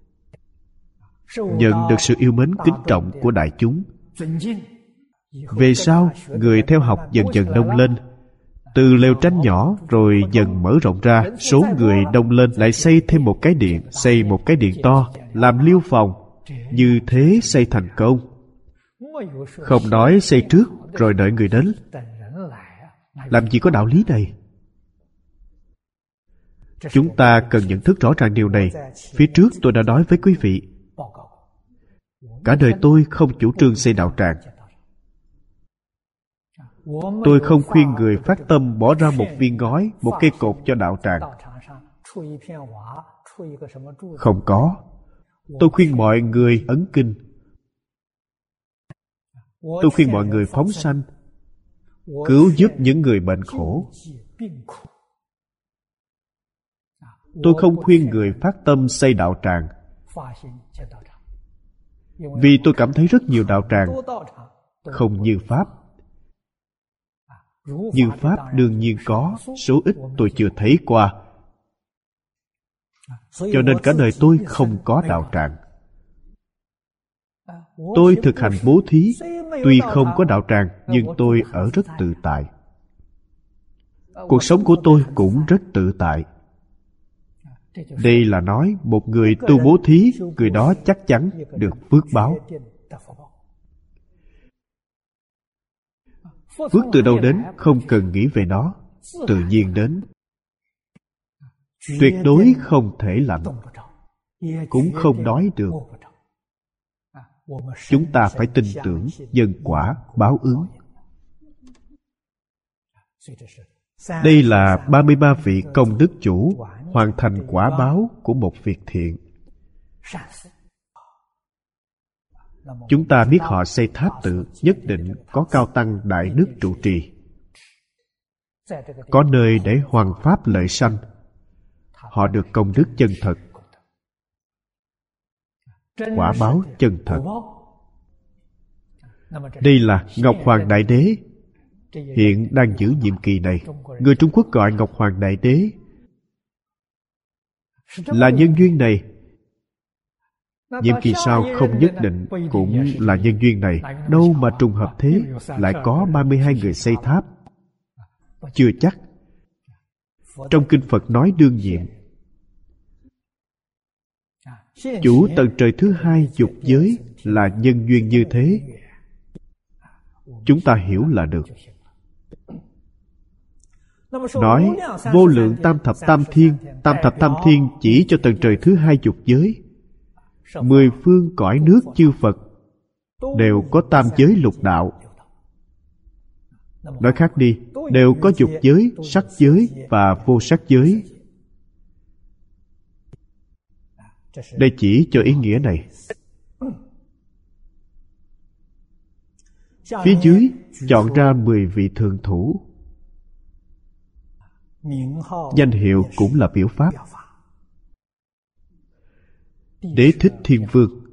Speaker 1: nhận được sự yêu mến kính trọng của đại chúng. Về sau, người theo học dần dần đông lên. Từ lều tranh nhỏ rồi dần mở rộng ra. Số người đông lên lại xây thêm một cái điện, xây một cái điện to, làm liêu phòng. Như thế xây thành công. Không nói xây trước rồi đợi người đến. Làm gì có đạo lý này? Chúng ta cần nhận thức rõ ràng điều này. Phía trước tôi đã nói với quý vị, cả đời tôi không chủ trương xây đạo tràng. Tôi không khuyên người phát tâm bỏ ra một viên ngói, một cây cột cho đạo tràng. Không có. Tôi khuyên mọi người ấn kinh. Tôi khuyên mọi người phóng sanh, cứu giúp những người bệnh khổ. Tôi không khuyên người phát tâm xây đạo tràng, vì tôi cảm thấy rất nhiều đạo tràng không như Pháp. Như Pháp đương nhiên có, số ít tôi chưa thấy qua. Cho nên cả đời tôi không có đạo tràng. Tôi thực hành bố thí, tuy không có đạo tràng, nhưng tôi ở rất tự tại. Cuộc sống của tôi cũng rất tự tại. Đây là nói một người tu bố thí, người đó chắc chắn được phước báo. Phước từ đâu đến, không cần nghĩ về nó, tự nhiên đến. Tuyệt đối không thể lạnh, cũng không đói được. Chúng ta phải tin tưởng nhân quả báo ứng. Đây là 33 vị công đức chủ hoàn thành quả báo của một việc thiện. Chúng ta biết họ xây tháp tự, nhất định có cao tăng đại đức trụ trì. Có nơi để hoằng pháp lợi sanh. Họ được công đức chân thật, quả báo chân thật. Đây là Ngọc Hoàng Đại Đế, hiện đang giữ nhiệm kỳ này. Người Trung Quốc gọi Ngọc Hoàng Đại Đế là nhân duyên này. Nhiệm kỳ sau không nhất định cũng là nhân duyên này. Đâu mà trùng hợp thế, lại có 32 người xây tháp. Chưa chắc. Trong kinh Phật nói đương nhiệm. Chủ tầng trời thứ hai dục giới là nhân duyên như thế. Chúng ta hiểu là được. Nói vô lượng tam thập tam thiên. Tam thập tam thiên chỉ cho tầng trời thứ hai dục giới. 10 phương cõi nước chư Phật đều có tam giới lục đạo. Nói khác đi, đều có dục giới, sắc giới và vô sắc giới. Đây chỉ cho ý nghĩa này. Phía dưới chọn ra 10 vị thượng thủ. Danh hiệu cũng là biểu pháp. Đế Thích Thiên Vương.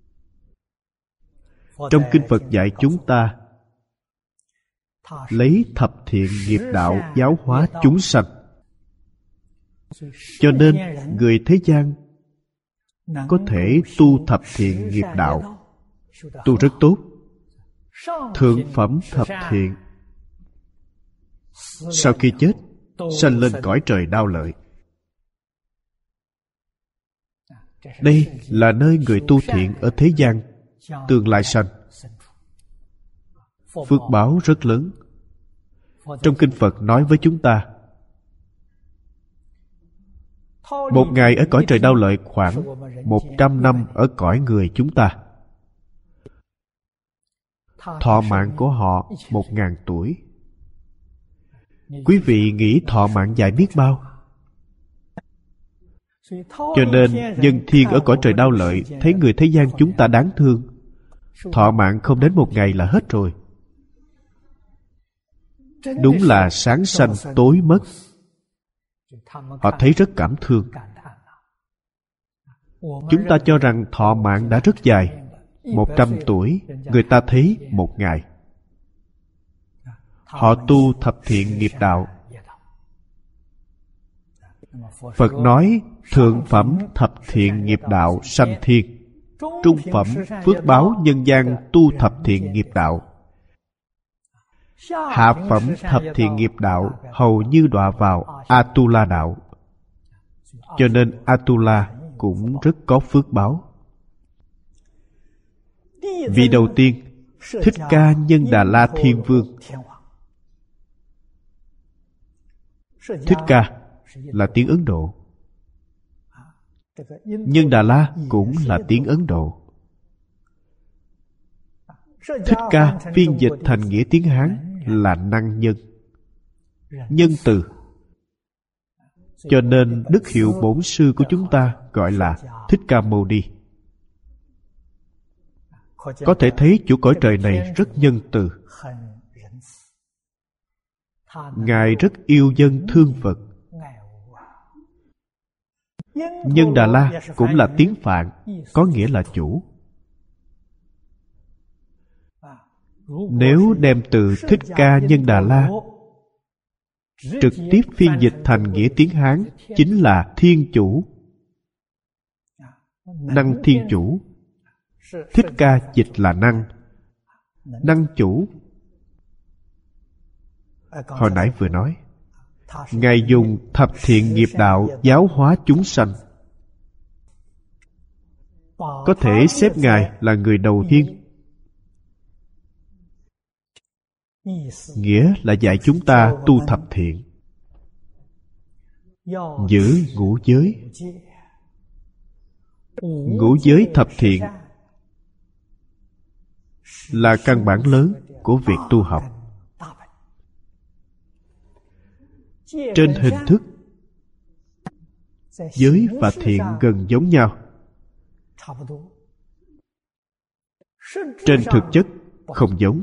Speaker 1: Trong kinh Phật dạy chúng ta lấy thập thiện nghiệp đạo giáo hóa chúng sanh. Cho nên người thế gian có thể tu thập thiện nghiệp đạo, tu rất tốt. Thượng phẩm thập thiện, sau khi chết sanh lên cõi trời Đao Lợi. Đây là nơi người tu thiện ở thế gian tương lai sanh. Phước báo rất lớn. Trong kinh Phật nói với chúng ta, một ngày ở cõi trời Đao Lợi khoảng 100 năm ở cõi người chúng ta. Thọ mạng của họ 1000 tuổi. Quý vị nghĩ thọ mạng dài biết bao? Cho nên nhân thiên ở cõi trời Đao Lợi thấy người thế gian chúng ta đáng thương. Thọ mạng không đến 1 ngày là hết rồi. Đúng là sáng sanh tối mất. Họ thấy rất cảm thương. Chúng ta cho rằng thọ mạng đã rất dài, 100 tuổi, người ta thấy 1 ngày. Họ tu thập thiện nghiệp đạo. Phật nói thượng phẩm thập thiện nghiệp đạo sanh thiên, trung phẩm phước báo nhân gian tu thập thiện nghiệp đạo, hạ phẩm thập thiện nghiệp đạo hầu như đọa vào Atula đạo. Cho nên Atula cũng rất có phước báo. Vị đầu tiên, Thích Ca Nhân Đà La Thiên Vương. Thích Ca là tiếng Ấn Độ, Nhân Đà La cũng là tiếng Ấn Độ. Thích Ca phiên dịch thành nghĩa tiếng Hán là năng nhân, nhân từ. Cho nên đức hiệu bổn sư của chúng ta gọi là Thích Ca Mâu Ni. Có thể thấy chủ cõi trời này rất nhân từ. Ngài rất yêu dân thương vật. Nhân Đà La cũng là tiếng Phạn, có nghĩa là chủ. Nếu đem từ Thích Ca Nhân Đà La trực tiếp phiên dịch thành nghĩa tiếng Hán, chính là Thiên Chủ, năng Thiên Chủ. Thích Ca dịch là năng, năng chủ. Hồi nãy vừa nói, Ngài dùng thập thiện nghiệp đạo giáo hóa chúng sanh. Có thể xếp Ngài là người đầu tiên. Nghĩa là dạy chúng ta tu thập thiện, giữ ngũ giới. Ngũ giới thập thiện là căn bản lớn của việc tu học. Trên hình thức, giới và thiện gần giống nhau. Trên thực chất không giống.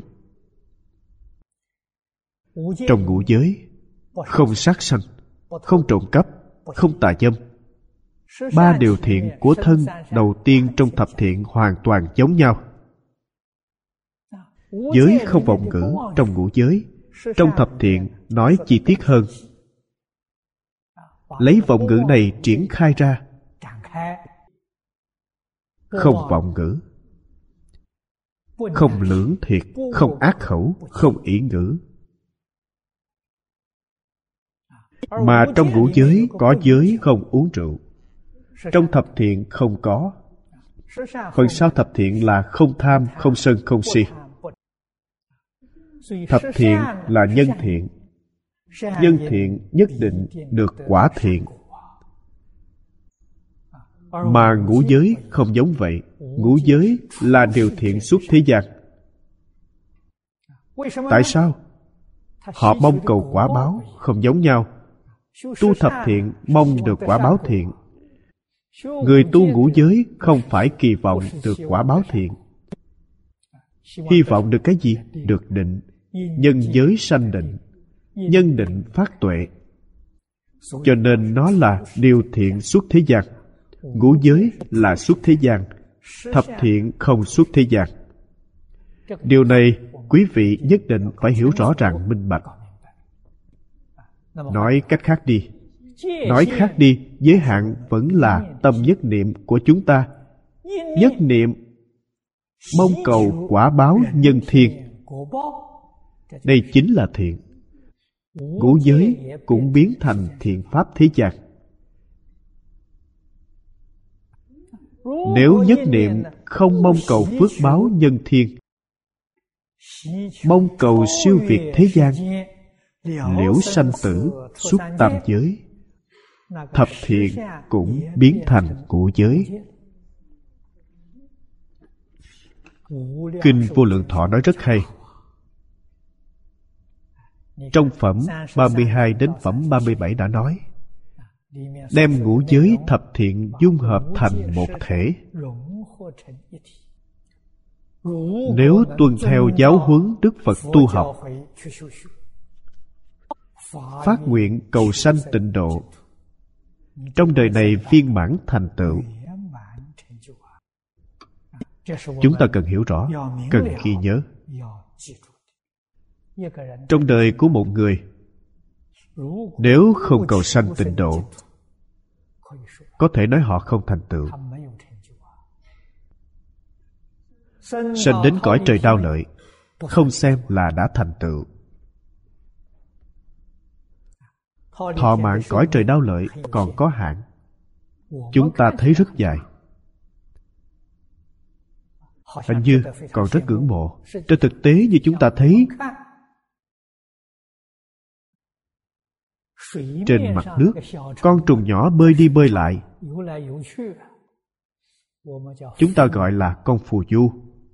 Speaker 1: Trong ngũ giới, không sát sanh, không trộm cắp, không tà dâm. 3 điều thiện của thân đầu tiên trong thập thiện hoàn toàn giống nhau. Giới không vọng ngữ trong ngũ giới, trong thập thiện nói chi tiết hơn. Lấy vọng ngữ này triển khai ra. Không vọng ngữ, không lưỡng thiệt, không ác khẩu, không ỷ ngữ. Mà trong ngũ giới có giới không uống rượu. Trong thập thiện không có. Phần sau thập thiện là không tham, không sân, không si. Thập thiện là nhân thiện. Nhân thiện nhất định được quả thiện. Mà ngũ giới không giống vậy. Ngũ giới là điều thiện suốt thế gian. Tại sao? Họ mong cầu quả báo không giống nhau. Tu thập thiện mong được quả báo thiện. Người tu ngũ giới không phải kỳ vọng được quả báo thiện. Hy vọng được cái gì? Được định. Nhân giới sanh định, nhân định phát tuệ. Cho nên nó là điều thiện suốt thế gian. Ngũ giới là suốt thế gian, thập thiện không suốt thế gian. Điều này quý vị nhất định phải hiểu rõ ràng minh bạch. Nói cách khác đi, giới hạn vẫn là tâm nhất niệm của chúng ta. Nhất niệm mong cầu quả báo nhân thiên. Đây chính là thiện. Ngũ giới cũng biến thành thiện pháp thế gian. Nếu nhất niệm không mong cầu phước báo nhân thiên, mong cầu siêu việt thế gian, liễu sanh tử xuất tam giới, thập thiện cũng biến thành ngũ giới. Kinh Vô Lượng Thọ nói rất hay. Trong phẩm 32 đến phẩm 37 đã nói, đem ngũ giới thập thiện dung hợp thành một thể. Nếu tuân theo giáo huấn Đức Phật tu học, phát nguyện cầu sanh tịnh độ, trong đời này viên mãn thành tựu. Chúng ta cần hiểu rõ, cần ghi nhớ. Trong đời của một người, nếu không cầu sanh tịnh độ, có thể nói họ không thành tựu. Sanh đến cõi trời đau lợi, không xem là đã thành tựu. Thọ mạng cõi trời đau lợi còn có hạn. Chúng ta thấy rất dài, hình như còn rất ngưỡng mộ. Trên thực tế như chúng ta thấy, trên mặt nước, con trùng nhỏ bơi đi bơi lại, chúng ta gọi là con phù du.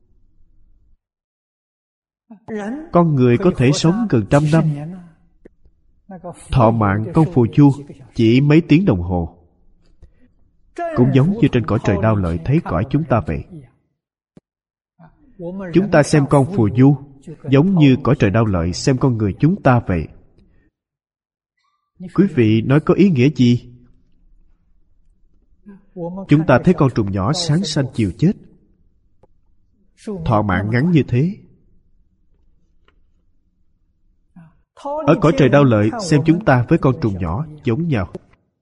Speaker 1: Con người có thể sống gần 100 năm. Thọ mạng con phù du chỉ mấy tiếng đồng hồ. Cũng giống như trên cõi trời đau lợi thấy cõi chúng ta vậy. Chúng ta xem con phù du giống như cõi trời đau lợi xem con người chúng ta vậy. Quý vị nói có ý nghĩa gì? Chúng ta thấy con trùng nhỏ sáng sanh chiều chết, thọ mạng ngắn như thế. Ở cõi trời đau lợi xem chúng ta với con trùng nhỏ giống nhau.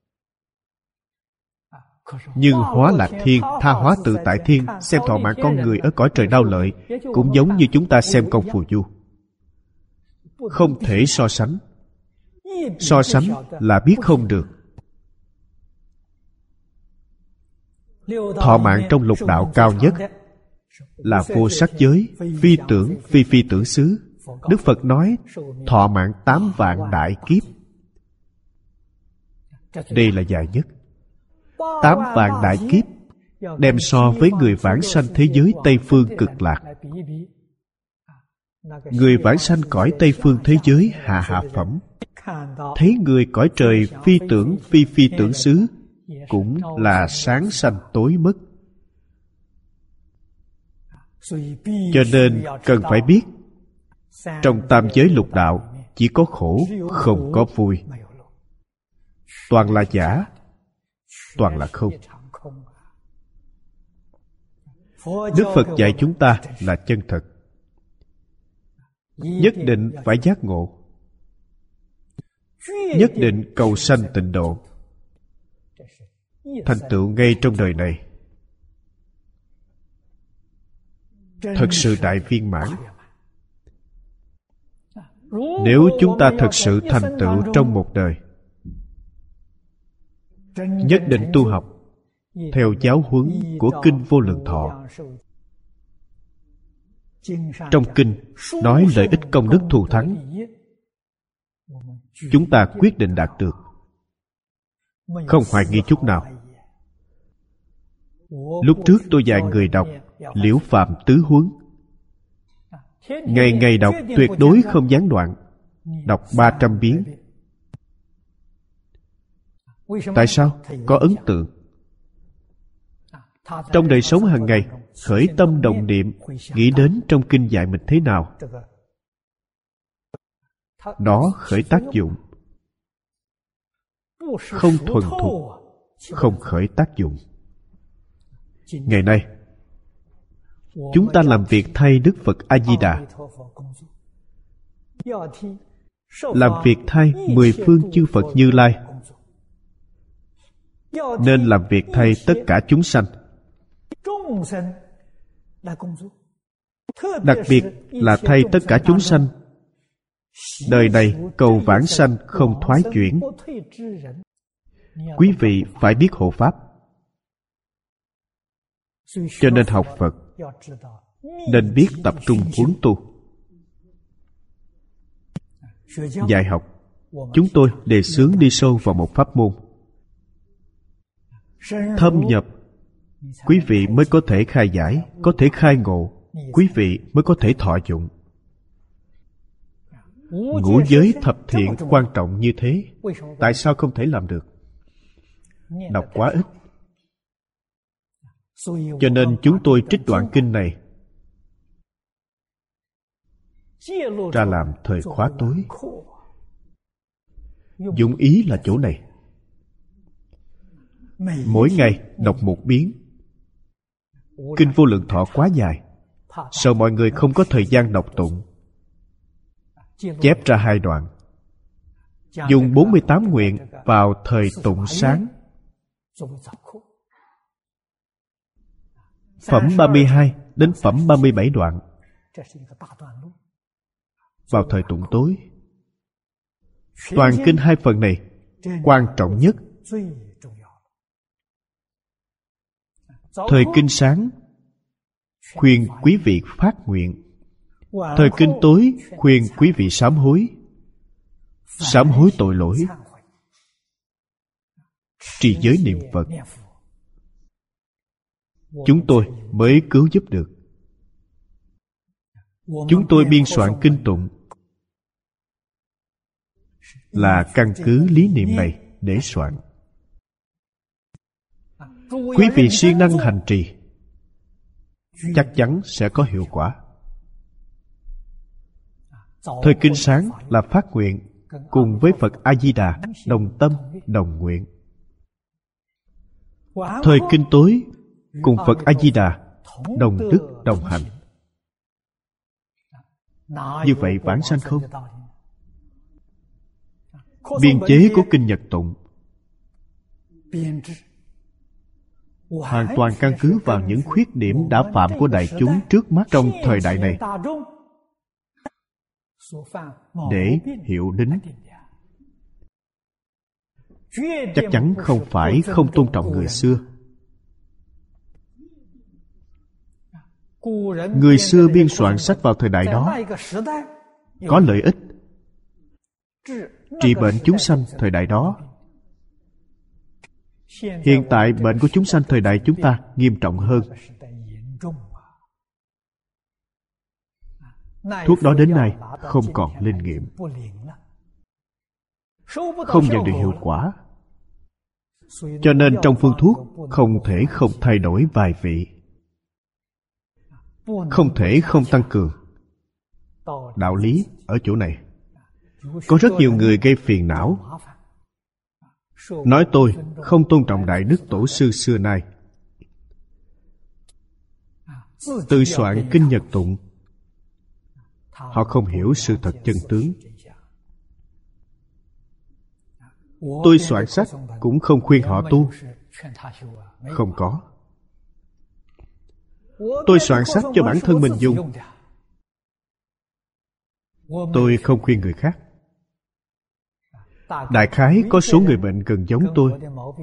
Speaker 1: Nhưng hóa lạc thiên, tha hóa tự tại thiên xem thọ mạng con người ở cõi trời đau lợi cũng giống như chúng ta xem con phù du. Không thể so sánh. So sánh là biết không được. Thọ mạng trong lục đạo cao nhất là vô sắc giới, phi tưởng, phi phi tưởng xứ. Đức Phật nói thọ mạng 8 vạn đại kiếp. Đây là dài nhất. 8 vạn đại kiếp đem so với người vãng sanh thế giới Tây Phương Cực Lạc. Người vãng sanh cõi Tây Phương thế giới hạ hạ phẩm, thấy người cõi trời phi tưởng, phi phi tưởng xứ cũng là sáng sanh tối mất. Cho nên cần phải biết, trong tam giới lục đạo chỉ có khổ, không có vui. Toàn là giả, toàn là không. Đức Phật dạy chúng ta là chân thật. Nhất định phải giác ngộ, nhất định cầu sanh tịnh độ, thành tựu ngay trong đời này. Thật sự đại viên mãn. Nếu chúng ta thật sự thành tựu trong một đời, nhất định tu học theo giáo huấn của Kinh Vô Lượng Thọ. Trong kinh nói lợi ích công đức thù thắng, chúng ta quyết định đạt được, không hoài nghi chút nào. Lúc trước tôi dạy người đọc Liễu Phạm Tứ Huấn, ngày ngày đọc, tuyệt đối không gián đoạn, đọc 300 biến. Tại sao? Có ấn tượng. Trong đời sống hàng ngày, khởi tâm động niệm, nghĩ đến trong kinh dạy mình thế nào, đó khởi tác dụng. Không thuần thục, không khởi tác dụng. Ngày nay, chúng ta làm việc thay Đức Phật A-di-đà, làm việc thay 10 phương chư Phật Như Lai, nên làm việc thay tất cả chúng sanh. Đặc biệt là thay tất cả chúng sanh đời này cầu vãng sanh không thoái chuyển. Quý vị phải biết hộ pháp. Cho nên học Phật nên biết tập trung huấn tu. Dạy học, chúng tôi đề xướng đi sâu vào một pháp môn. Thâm nhập, quý vị mới có thể khai giải, có thể khai ngộ, quý vị mới có thể thọ dụng. Ngũ giới thập thiện quan trọng như thế, tại sao không thể làm được? Đọc quá ít. Cho nên chúng tôi trích đoạn kinh này ra làm thời khóa tối. Dụng ý là chỗ này. Mỗi ngày đọc một biến. Kinh Vô Lượng Thọ quá dài, sợ mọi người không có thời gian đọc tụng, chép ra 2 đoạn. Dùng 48 nguyện vào thời tụng sáng. Phẩm 32 đến phẩm 37 đoạn vào thời tụng tối. Toàn kinh 2 phần này quan trọng nhất. Thời kinh sáng khuyên quý vị phát nguyện. Thời kinh tối khuyên quý vị sám hối. Sám hối tội lỗi, trì giới niệm Phật. Chúng tôi mới cứu giúp được. Chúng tôi biên soạn kinh tụng là căn cứ lý niệm này để soạn. Quý vị siêng năng hành trì, chắc chắn sẽ có hiệu quả. Thời kinh sáng là phát nguyện cùng với Phật A-di-đà đồng tâm đồng nguyện. Thời kinh tối cùng Phật A-di-đà đồng đức đồng hành. Như vậy vãng sanh không? Biên chế của kinh Nhật tụng hoàn toàn căn cứ vào những khuyết điểm đã phạm của đại chúng trước mắt trong thời đại này để hiệu đính. Chắc chắn không phải không tôn trọng người xưa. Người xưa biên soạn sách vào thời đại đó có lợi ích, trị bệnh chúng sanh thời đại đó. Hiện tại bệnh của chúng sanh thời đại chúng ta nghiêm trọng hơn. Thuốc đó đến nay không còn linh nghiệm, không nhận được hiệu quả. Cho nên trong phương thuốc không thể không thay đổi vài vị, không thể không tăng cường. Đạo lý ở chỗ này. Có rất nhiều người gây phiền não, nói tôi không tôn trọng Đại Đức Tổ sư xưa nay. Tự soạn kinh Nhật tụng, họ không hiểu sự thật chân tướng. Tôi soạn sách cũng không khuyên họ tu. Không có. Tôi soạn sách cho bản thân mình dùng. Tôi không khuyên người khác. Đại khái có số người bệnh gần giống tôi,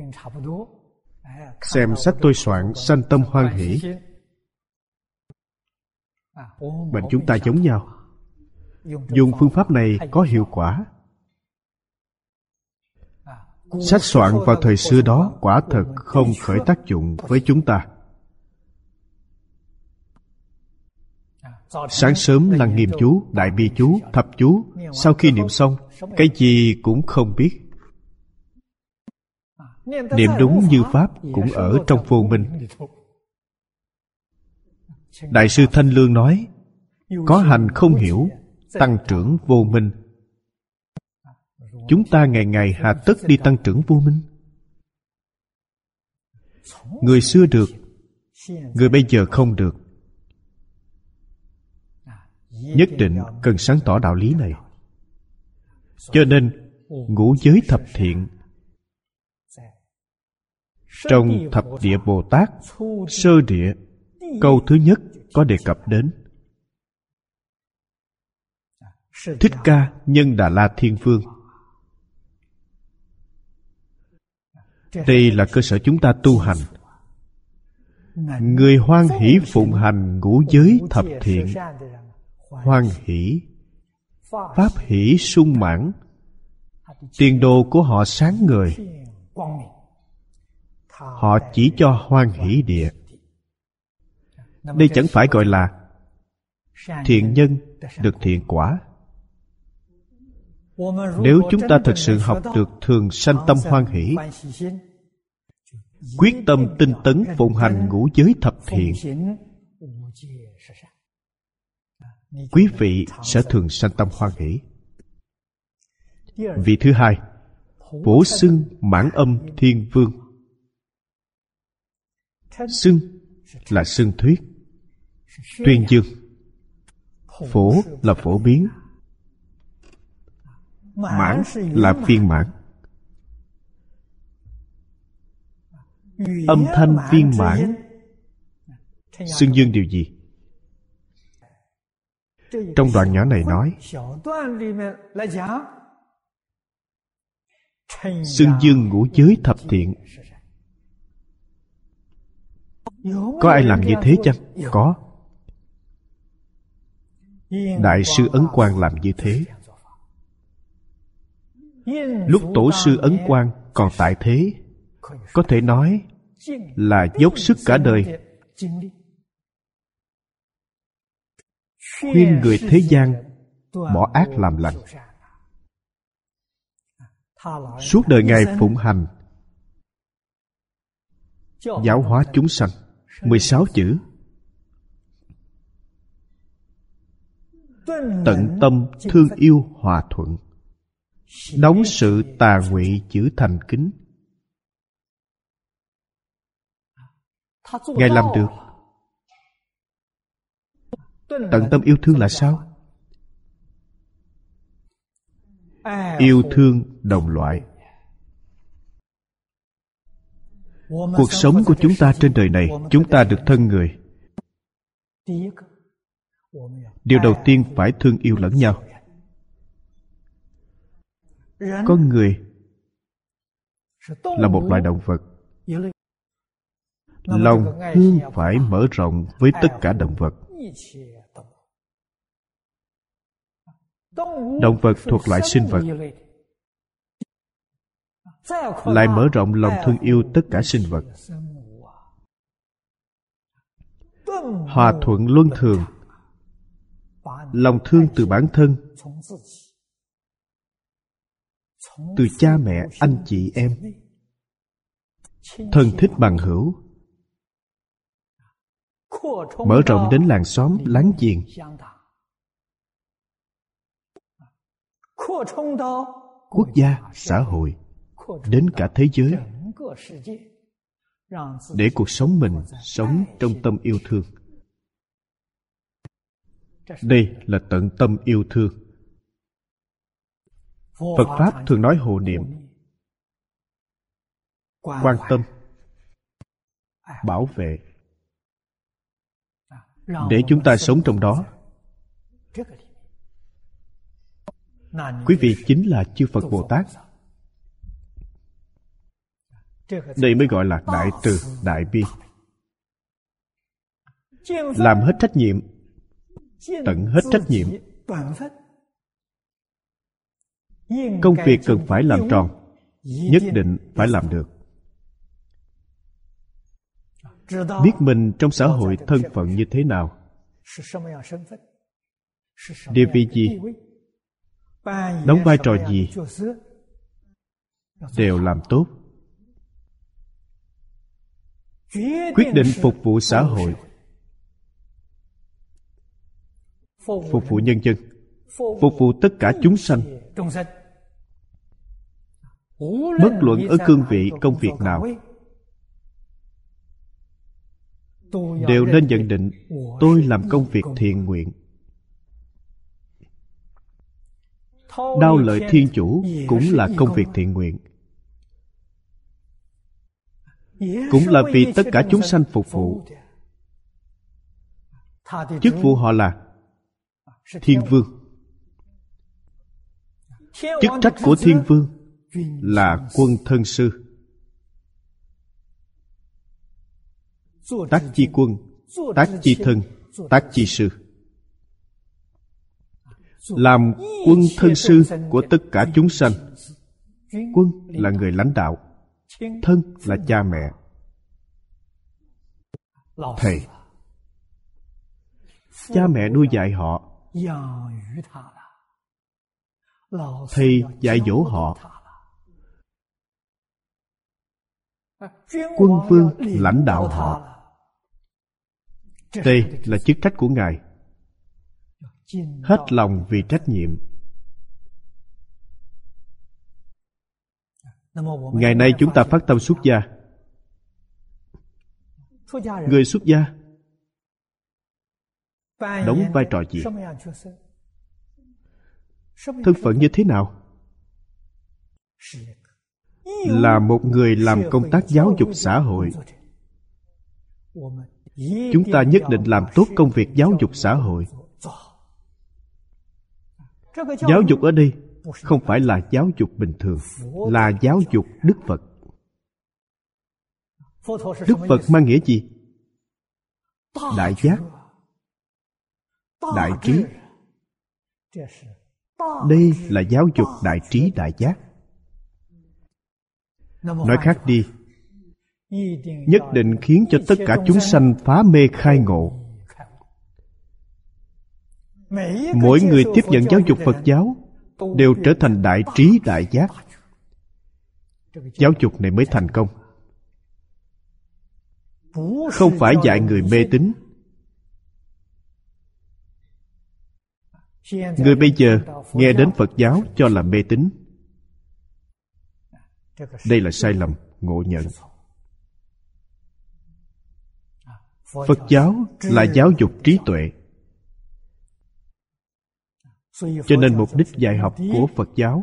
Speaker 1: xem sách tôi soạn sanh tâm hoan hỷ. Bệnh chúng ta giống nhau. Dùng phương pháp này có hiệu quả. Sách soạn vào thời xưa đó quả thật không khởi tác dụng với chúng ta. Sáng sớm lăng nghiêm chú, đại bi chú, thập chú, sau khi niệm xong, cái gì cũng không biết. Niệm đúng như Pháp cũng ở trong vô minh. Đại sư Thanh Lương nói, có hành không hiểu, tăng trưởng vô minh. Chúng ta ngày ngày hà tất đi tăng trưởng vô minh. Người xưa được, người bây giờ không được. Nhất định cần sáng tỏ đạo lý này. Cho nên ngũ giới thập thiện trong thập địa Bồ Tát sơ địa, câu thứ nhất có đề cập đến Thích Ca Nhân Đà La Thiên Vương. Đây là cơ sở chúng ta tu hành. Người hoan hỷ phụng hành ngũ giới thập thiện, hoan hỷ, pháp hỷ sung mãn, tiền đồ của họ sáng ngời. Họ chỉ cho hoan hỷ địa. Đây chẳng phải gọi là thiện nhân được thiện quả. Nếu chúng ta thực sự học được thường sanh tâm hoan hỷ, quyết tâm tinh tấn phụng hành ngũ giới thập thiện, quý vị sẽ thường sanh tâm hoan hỷ. Vị thứ hai, Phổ xưng Mãn Âm Thiên Vương. Xưng là xưng thuyết, tuyên dương. Phổ là phổ biến, mãn là viên mãn. Âm thanh viên mãn xưng dương điều gì? Trong đoạn nhỏ này nói xưng dương ngũ giới thập thiện. Có ai làm như thế chăng? Có. Đại sư Ấn Quang làm như thế. Lúc tổ sư Ấn Quang còn tại thế, có thể nói là dốc sức cả đời khuyên người thế gian bỏ ác làm lành. Suốt đời Ngài phụng hành giáo hóa chúng sanh. 16 chữ: tận tâm thương yêu hòa thuận, đóng sự tà ngụy giữ thành kính. Ngài làm được. Tận tâm yêu thương là sao? Yêu thương đồng loại. Cuộc sống của chúng ta trên đời này, chúng ta được thân người, điều đầu tiên phải thương yêu lẫn nhau. Con người là một loài động vật, lòng thương phải mở rộng với tất cả động vật. Động vật thuộc loại sinh vật, lại mở rộng lòng thương yêu tất cả sinh vật. Hòa thuận luân thường, lòng thương từ bản thân, từ cha mẹ, anh chị em, thân thích bằng hữu, mở rộng đến làng xóm láng giềng, quốc gia, xã hội, đến cả thế giới, để cuộc sống mình sống trong tâm yêu thương. Đây là tận tâm yêu thương. Phật Pháp thường nói hộ niệm, quan tâm, bảo vệ, để chúng ta sống trong đó. Quý vị chính là chư Phật Bồ Tát. Đây mới gọi là đại từ, đại bi. Làm hết trách nhiệm, tận hết trách nhiệm. Công việc cần phải làm tròn, nhất định phải làm được. Biết mình trong xã hội thân phận như thế nào, địa vị gì, đóng vai trò gì, đều làm tốt. Quyết định phục vụ xã hội, phục vụ nhân dân, phục vụ tất cả chúng sanh. Bất luận ở cương vị công việc nào, đều nên nhận định tôi làm công việc thiện nguyện. Đao lợi thiên chủ cũng là công việc thiện nguyện, cũng là vì tất cả chúng sanh phục vụ. Chức vụ họ là Thiên Vương. Chức trách của Thiên Vương là quân thân sư, tác chi quân, tác chi thân, tác chi sư. Làm quân thân sư của tất cả chúng sanh. Quân là người lãnh đạo, thân là cha mẹ, thầy. Cha mẹ nuôi dạy họ, thầy dạy dỗ họ. Quân vương lãnh đạo họ. Đây là chức trách của Ngài. Hết lòng vì trách nhiệm. Ngày nay chúng ta phát tâm xuất gia. Người xuất gia đóng vai trò gì? Thân phận như thế nào? Là một người làm công tác giáo dục xã hội. Chúng ta nhất định làm tốt công việc giáo dục xã hội. Giáo dục ở đây không phải là giáo dục bình thường, là giáo dục Đức Phật. Đức Phật mang nghĩa gì? Đại giác, đại trí. Đây là giáo dục đại trí đại giác. Nói khác đi, nhất định khiến cho tất cả chúng sanh phá mê khai ngộ. Mỗi người tiếp nhận giáo dục Phật giáo đều trở thành đại trí đại giác. Giáo dục này mới thành công. Không phải dạy người mê tín. Người bây giờ nghe đến Phật giáo cho là mê tín. Đây là sai lầm, ngộ nhận. Phật giáo là giáo dục trí tuệ. Cho nên mục đích dạy học của Phật giáo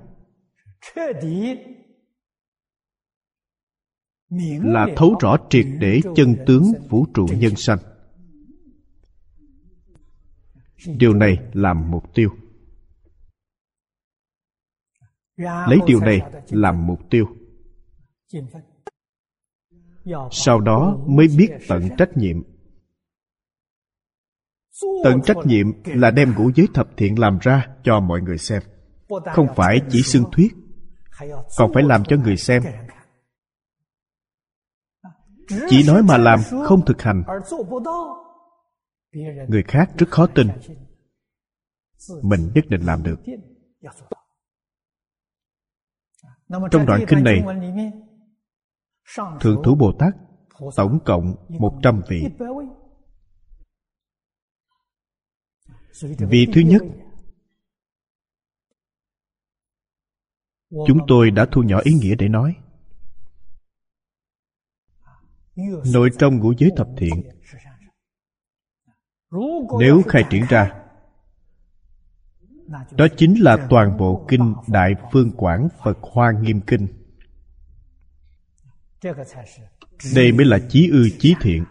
Speaker 1: là thấu rõ triệt để chân tướng vũ trụ nhân sanh. Điều này làm mục tiêu. Lấy điều này làm mục tiêu. Sau đó mới biết tận trách nhiệm. Tận trách nhiệm là đem ngũ giới thập thiện làm ra cho mọi người xem. Không phải chỉ xưng thuyết, còn phải làm cho người xem. Chỉ nói mà làm, không thực hành, người khác rất khó tin. Mình nhất định làm được. Trong đoạn kinh này, Thượng Thủ Bồ Tát tổng cộng 100 vị. Vị thứ nhất, chúng tôi đã thu nhỏ ý nghĩa để nói. Nội trong ngũ giới thập thiện, nếu khai triển ra, đó chính là toàn bộ kinh Đại Phương Quảng Phật Hoa Nghiêm Kinh. Đây mới là chí ư chí thiện.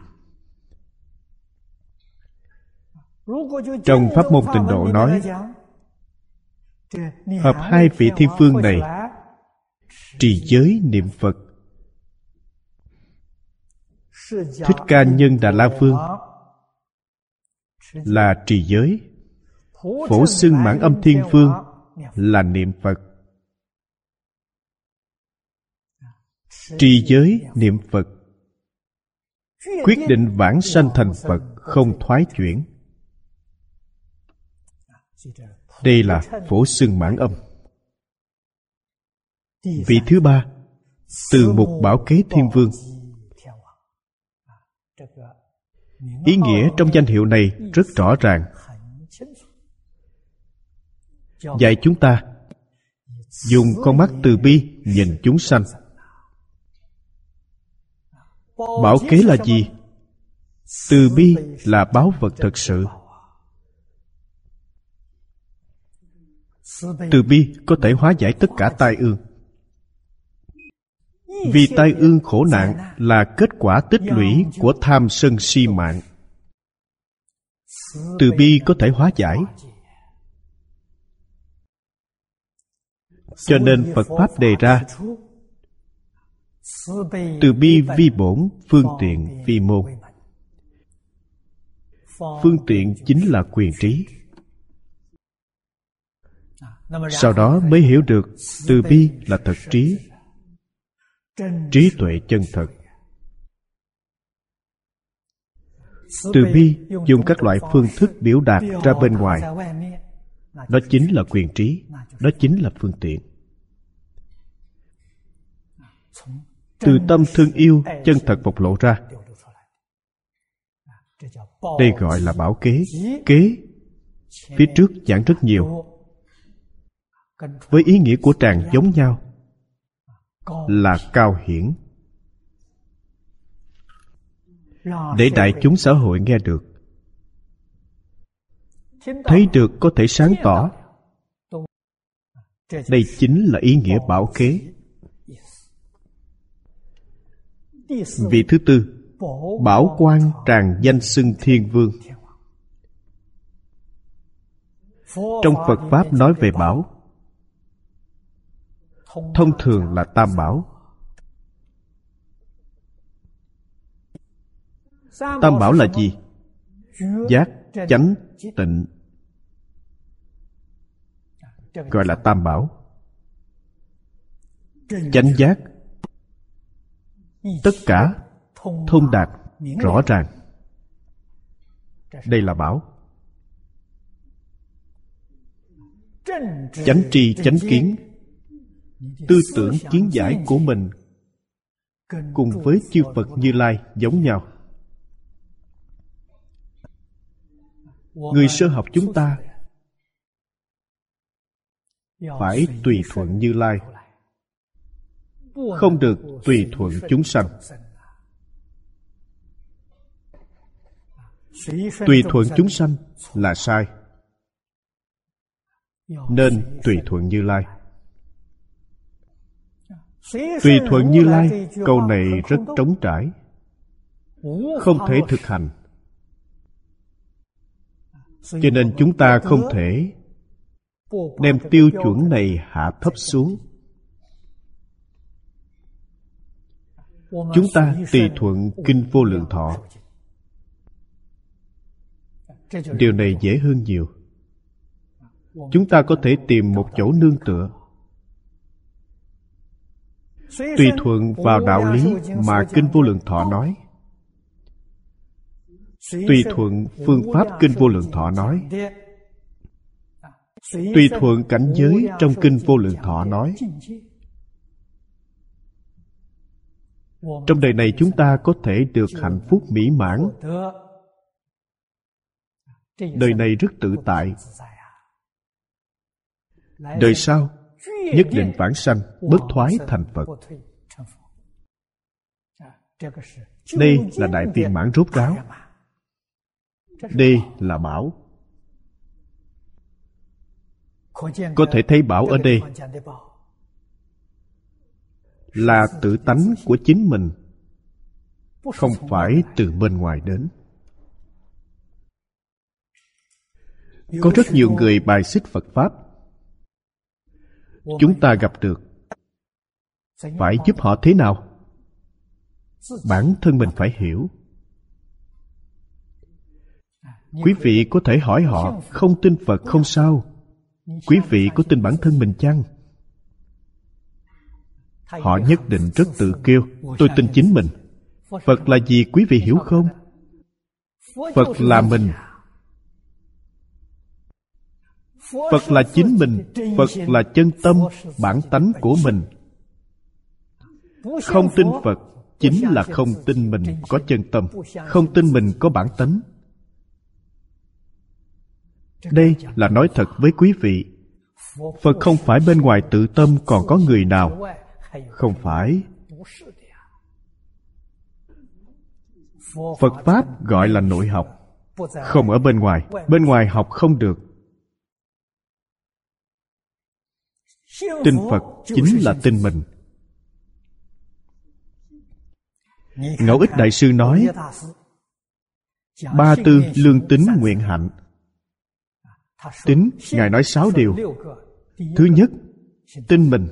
Speaker 1: Trong pháp môn Tịnh Độ nói, hợp hai vị thiên phương này, trì giới niệm Phật. Thích Ca Nhân Đà La Vương là trì giới, Phổ Xưng Mãn Âm Thiên Vương là niệm Phật. Trì giới niệm Phật, quyết định vãng sanh thành Phật, không thoái chuyển. Đây là Phổ Xưng Mãn Âm. Vị thứ ba, Từ Mục Bảo Kế Thiên Vương. Ý nghĩa trong danh hiệu này rất rõ ràng, dạy chúng ta dùng con mắt từ bi nhìn chúng sanh. Bảo kế là gì? Từ bi là báu vật thật sự. Từ bi có thể hóa giải tất cả tai ương. Vì tai ương khổ nạn là kết quả tích lũy của tham sân si mạng. Từ bi có thể hóa giải. Cho nên Phật Pháp đề ra từ bi vi bổn, phương tiện vi môn. Phương tiện chính là quyền trí. Sau đó mới hiểu được từ bi là thật trí, trí tuệ chân thật. Từ bi dùng các loại phương thức biểu đạt ra bên ngoài, đó chính là quyền trí, đó chính là phương tiện. Từ tâm thương yêu chân thật bộc lộ ra, đây gọi là bảo kế. Kế phía trước giảng rất nhiều, với ý nghĩa của tràng giống nhau. là cao hiển, để đại chúng xã hội nghe được, thấy được, có thể sáng tỏ. Đây chính là ý nghĩa bảo kế. Vị thứ tư, bảo quan tràng danh xưng thiên vương. Trong Phật Pháp nói về bảo, thông thường là tam bảo. Tam bảo là gì? Giác, chánh, tịnh, gọi là tam bảo. Chánh giác, tất cả thông đạt, rõ ràng. Đây là bảo. Chánh tri, chánh kiến, tư tưởng kiến giải của mình cùng với chư Phật Như Lai giống nhau. Người sơ học chúng ta phải tùy thuận Như Lai, không được tùy thuận chúng sanh. Tùy thuận chúng sanh là sai, nên tùy thuận Như Lai. Tùy thuận Như Lai, câu này rất trống trải, không thể thực hành. Cho nên chúng ta không thể đem tiêu chuẩn này hạ thấp xuống. Chúng ta tùy thuận Kinh Vô Lượng Thọ. Điều này dễ hơn nhiều. Chúng ta có thể tìm một chỗ nương tựa, tùy thuận vào đạo lý mà Kinh Vô Lượng Thọ nói, tùy thuận phương pháp Kinh Vô Lượng Thọ nói, tùy thuận cảnh giới trong Kinh Vô Lượng Thọ nói. Trong đời này chúng ta có thể được hạnh phúc mỹ mãn. Đời này rất tự tại. Đời sau nhất định vãng sanh, bất thoái thành Phật. Đây là đại viên mãn rốt ráo. Đây là bảo. Có thể thấy bảo ở đây là tự tánh của chính mình, không phải từ bên ngoài đến. Có rất nhiều người bài xích Phật Pháp. Chúng ta gặp được, phải giúp họ thế nào? Bản thân mình phải hiểu. Quý vị có thể hỏi họ, không tin Phật không sao. Quý vị có tin bản thân mình chăng? Họ nhất định rất tự kêu, tôi tin chính mình. Phật là gì quý vị hiểu không? Phật là mình. Phật là chính mình. Phật là chân tâm, bản tánh của mình. Không tin Phật chính là không tin mình có chân tâm, không tin mình có bản tánh. Đây là nói thật với quý vị. Phật không phải bên ngoài tự tâm còn có người nào. Không phải. Phật Pháp gọi là nội học, không ở bên ngoài. Bên ngoài học không được. Tin Phật chính là tin mình. Ngẫu Ích Đại Sư nói, ba tư lương tín nguyện hạnh. Tín, Ngài nói 6 điều. Thứ nhất, tin mình.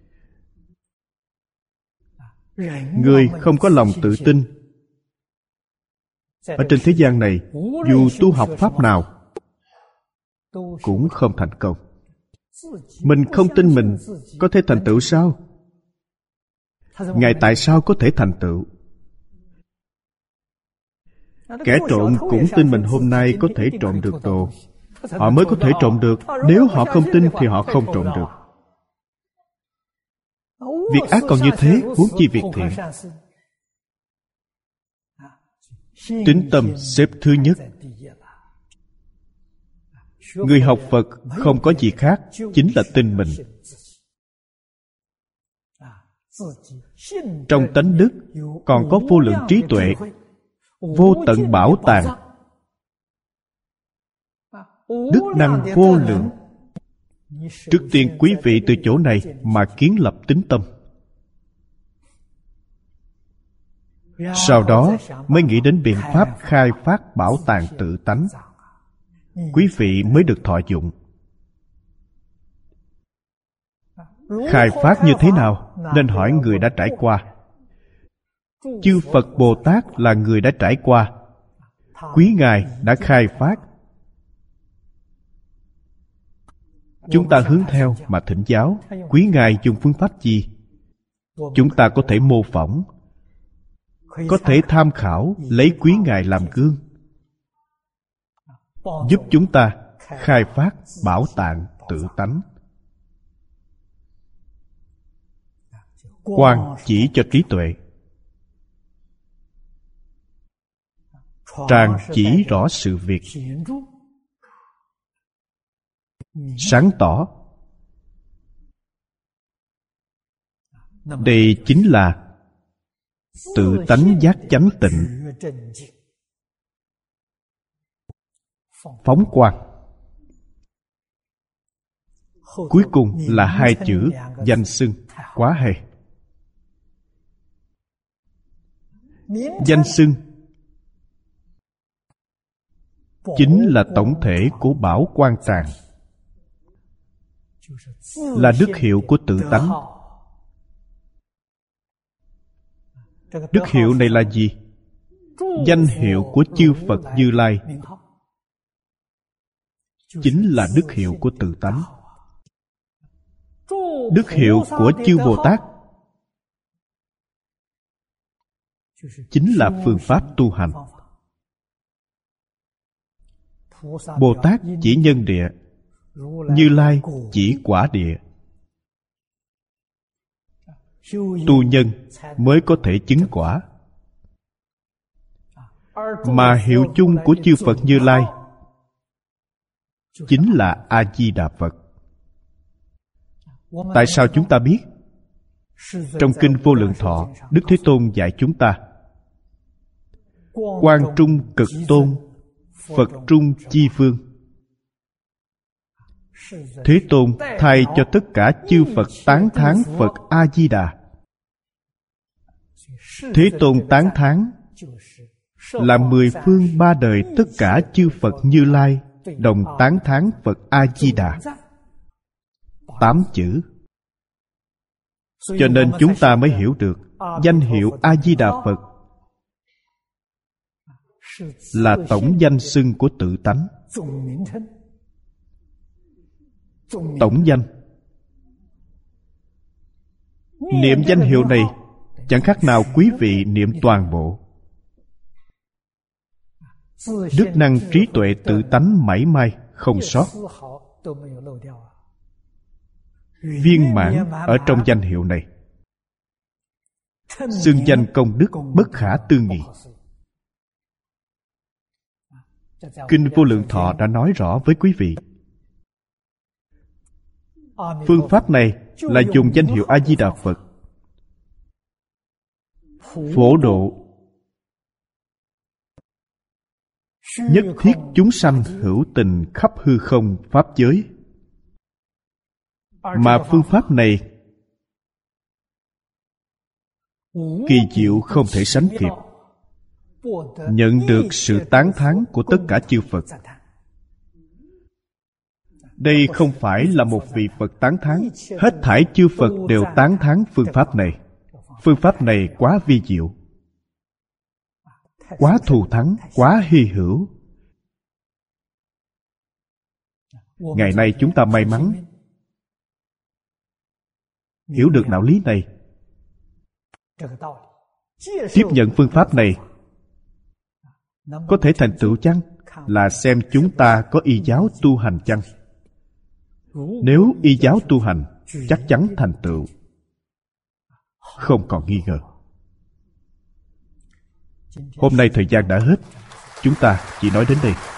Speaker 1: Người không có lòng tự tin, ở trên thế gian này, dù tu học pháp nào cũng không thành công. Mình không tin mình có thể thành tựu sao? Ngài tại sao có thể thành tựu? Kẻ trộm cũng tin mình hôm nay có thể trộm được đồ. Họ mới có thể trộm được. Nếu họ không tin thì họ không trộm được. Việc ác còn như thế, huống chi việc thiện. Tín tâm xếp thứ nhất. Người học Phật không có gì khác, chính là tin mình. Trong tánh đức còn có vô lượng trí tuệ, vô tận bảo tàng, đức năng vô lượng. Trước tiên quý vị từ chỗ này mà kiến lập tín tâm, sau đó mới nghĩ đến biện pháp khai phát bảo tàng tự tánh, quý vị mới được thọ dụng. Khai phát như thế nào? Nên hỏi người đã trải qua. Chư Phật Bồ Tát là người đã trải qua, quý Ngài đã khai phát. Chúng ta hướng theo mà thỉnh giáo. Quý Ngài dùng phương pháp gì? Chúng ta có thể mô phỏng, có thể tham khảo, lấy quý Ngài làm gương, giúp chúng ta khai phát bảo tàng tự tánh. Quang chỉ cho trí tuệ, tràng chỉ rõ sự việc, sáng tỏ. Đây chính là tự tánh giác chánh tịnh, phóng quang. Cuối cùng là hai chữ danh xưng, quá hay. Danh xưng chính là tổng thể của bảo quang tràng, là đức hiệu của tự tánh. Đức hiệu này là gì? Danh hiệu của chư Phật Như Lai chính là đức hiệu của tự tánh. Đức hiệu của chư Bồ Tát chính là phương pháp tu hành. Bồ Tát chỉ nhân địa, Như Lai chỉ quả địa. Tu nhân mới có thể chứng quả. Mà hiệu chung của chư Phật Như Lai chính là A-di-đà Phật. Tại sao chúng ta biết? Trong Kinh Vô Lượng Thọ, Đức Thế Tôn dạy chúng ta: Quang trung cực tôn, Phật trung chi phương. Thế Tôn thay cho tất cả chư Phật tán thán Phật A-di-đà. Thế Tôn tán thán là 10 phương 3 đời tất cả chư Phật Như Lai đồng tán thán Phật A-di-đà. 8 chữ. Cho nên chúng ta mới hiểu được danh hiệu A-di-đà Phật là tổng danh xưng của tự tánh. Tổng danh. Niệm danh hiệu này chẳng khác nào quý vị niệm toàn bộ. Đức năng trí tuệ tự tánh mảy may không sót, viên mãn ở trong danh hiệu này. Xưng danh công đức bất khả tư nghị. Kinh Vô Lượng Thọ đã nói rõ với quý vị. Phương pháp này là dùng danh hiệu A-di-đà Phật phổ độ, nhất thiết chúng sanh hữu tình khắp hư không pháp giới. Mà phương pháp này kỳ diệu không thể sánh kịp, nhận được sự tán thán của tất cả chư Phật. Đây không phải là một vị Phật tán thán, hết thảy chư Phật đều tán thán phương pháp này. Phương pháp này quá vi diệu, quá thù thắng, quá hy hữu. Ngày nay chúng ta may mắn hiểu được đạo lý này, tiếp nhận phương pháp này. Có thể thành tựu chăng? Là xem chúng ta có y giáo tu hành chăng? Nếu y giáo tu hành, chắc chắn thành tựu, không còn nghi ngờ. Hôm nay thời gian đã hết, chúng ta chỉ nói đến đây.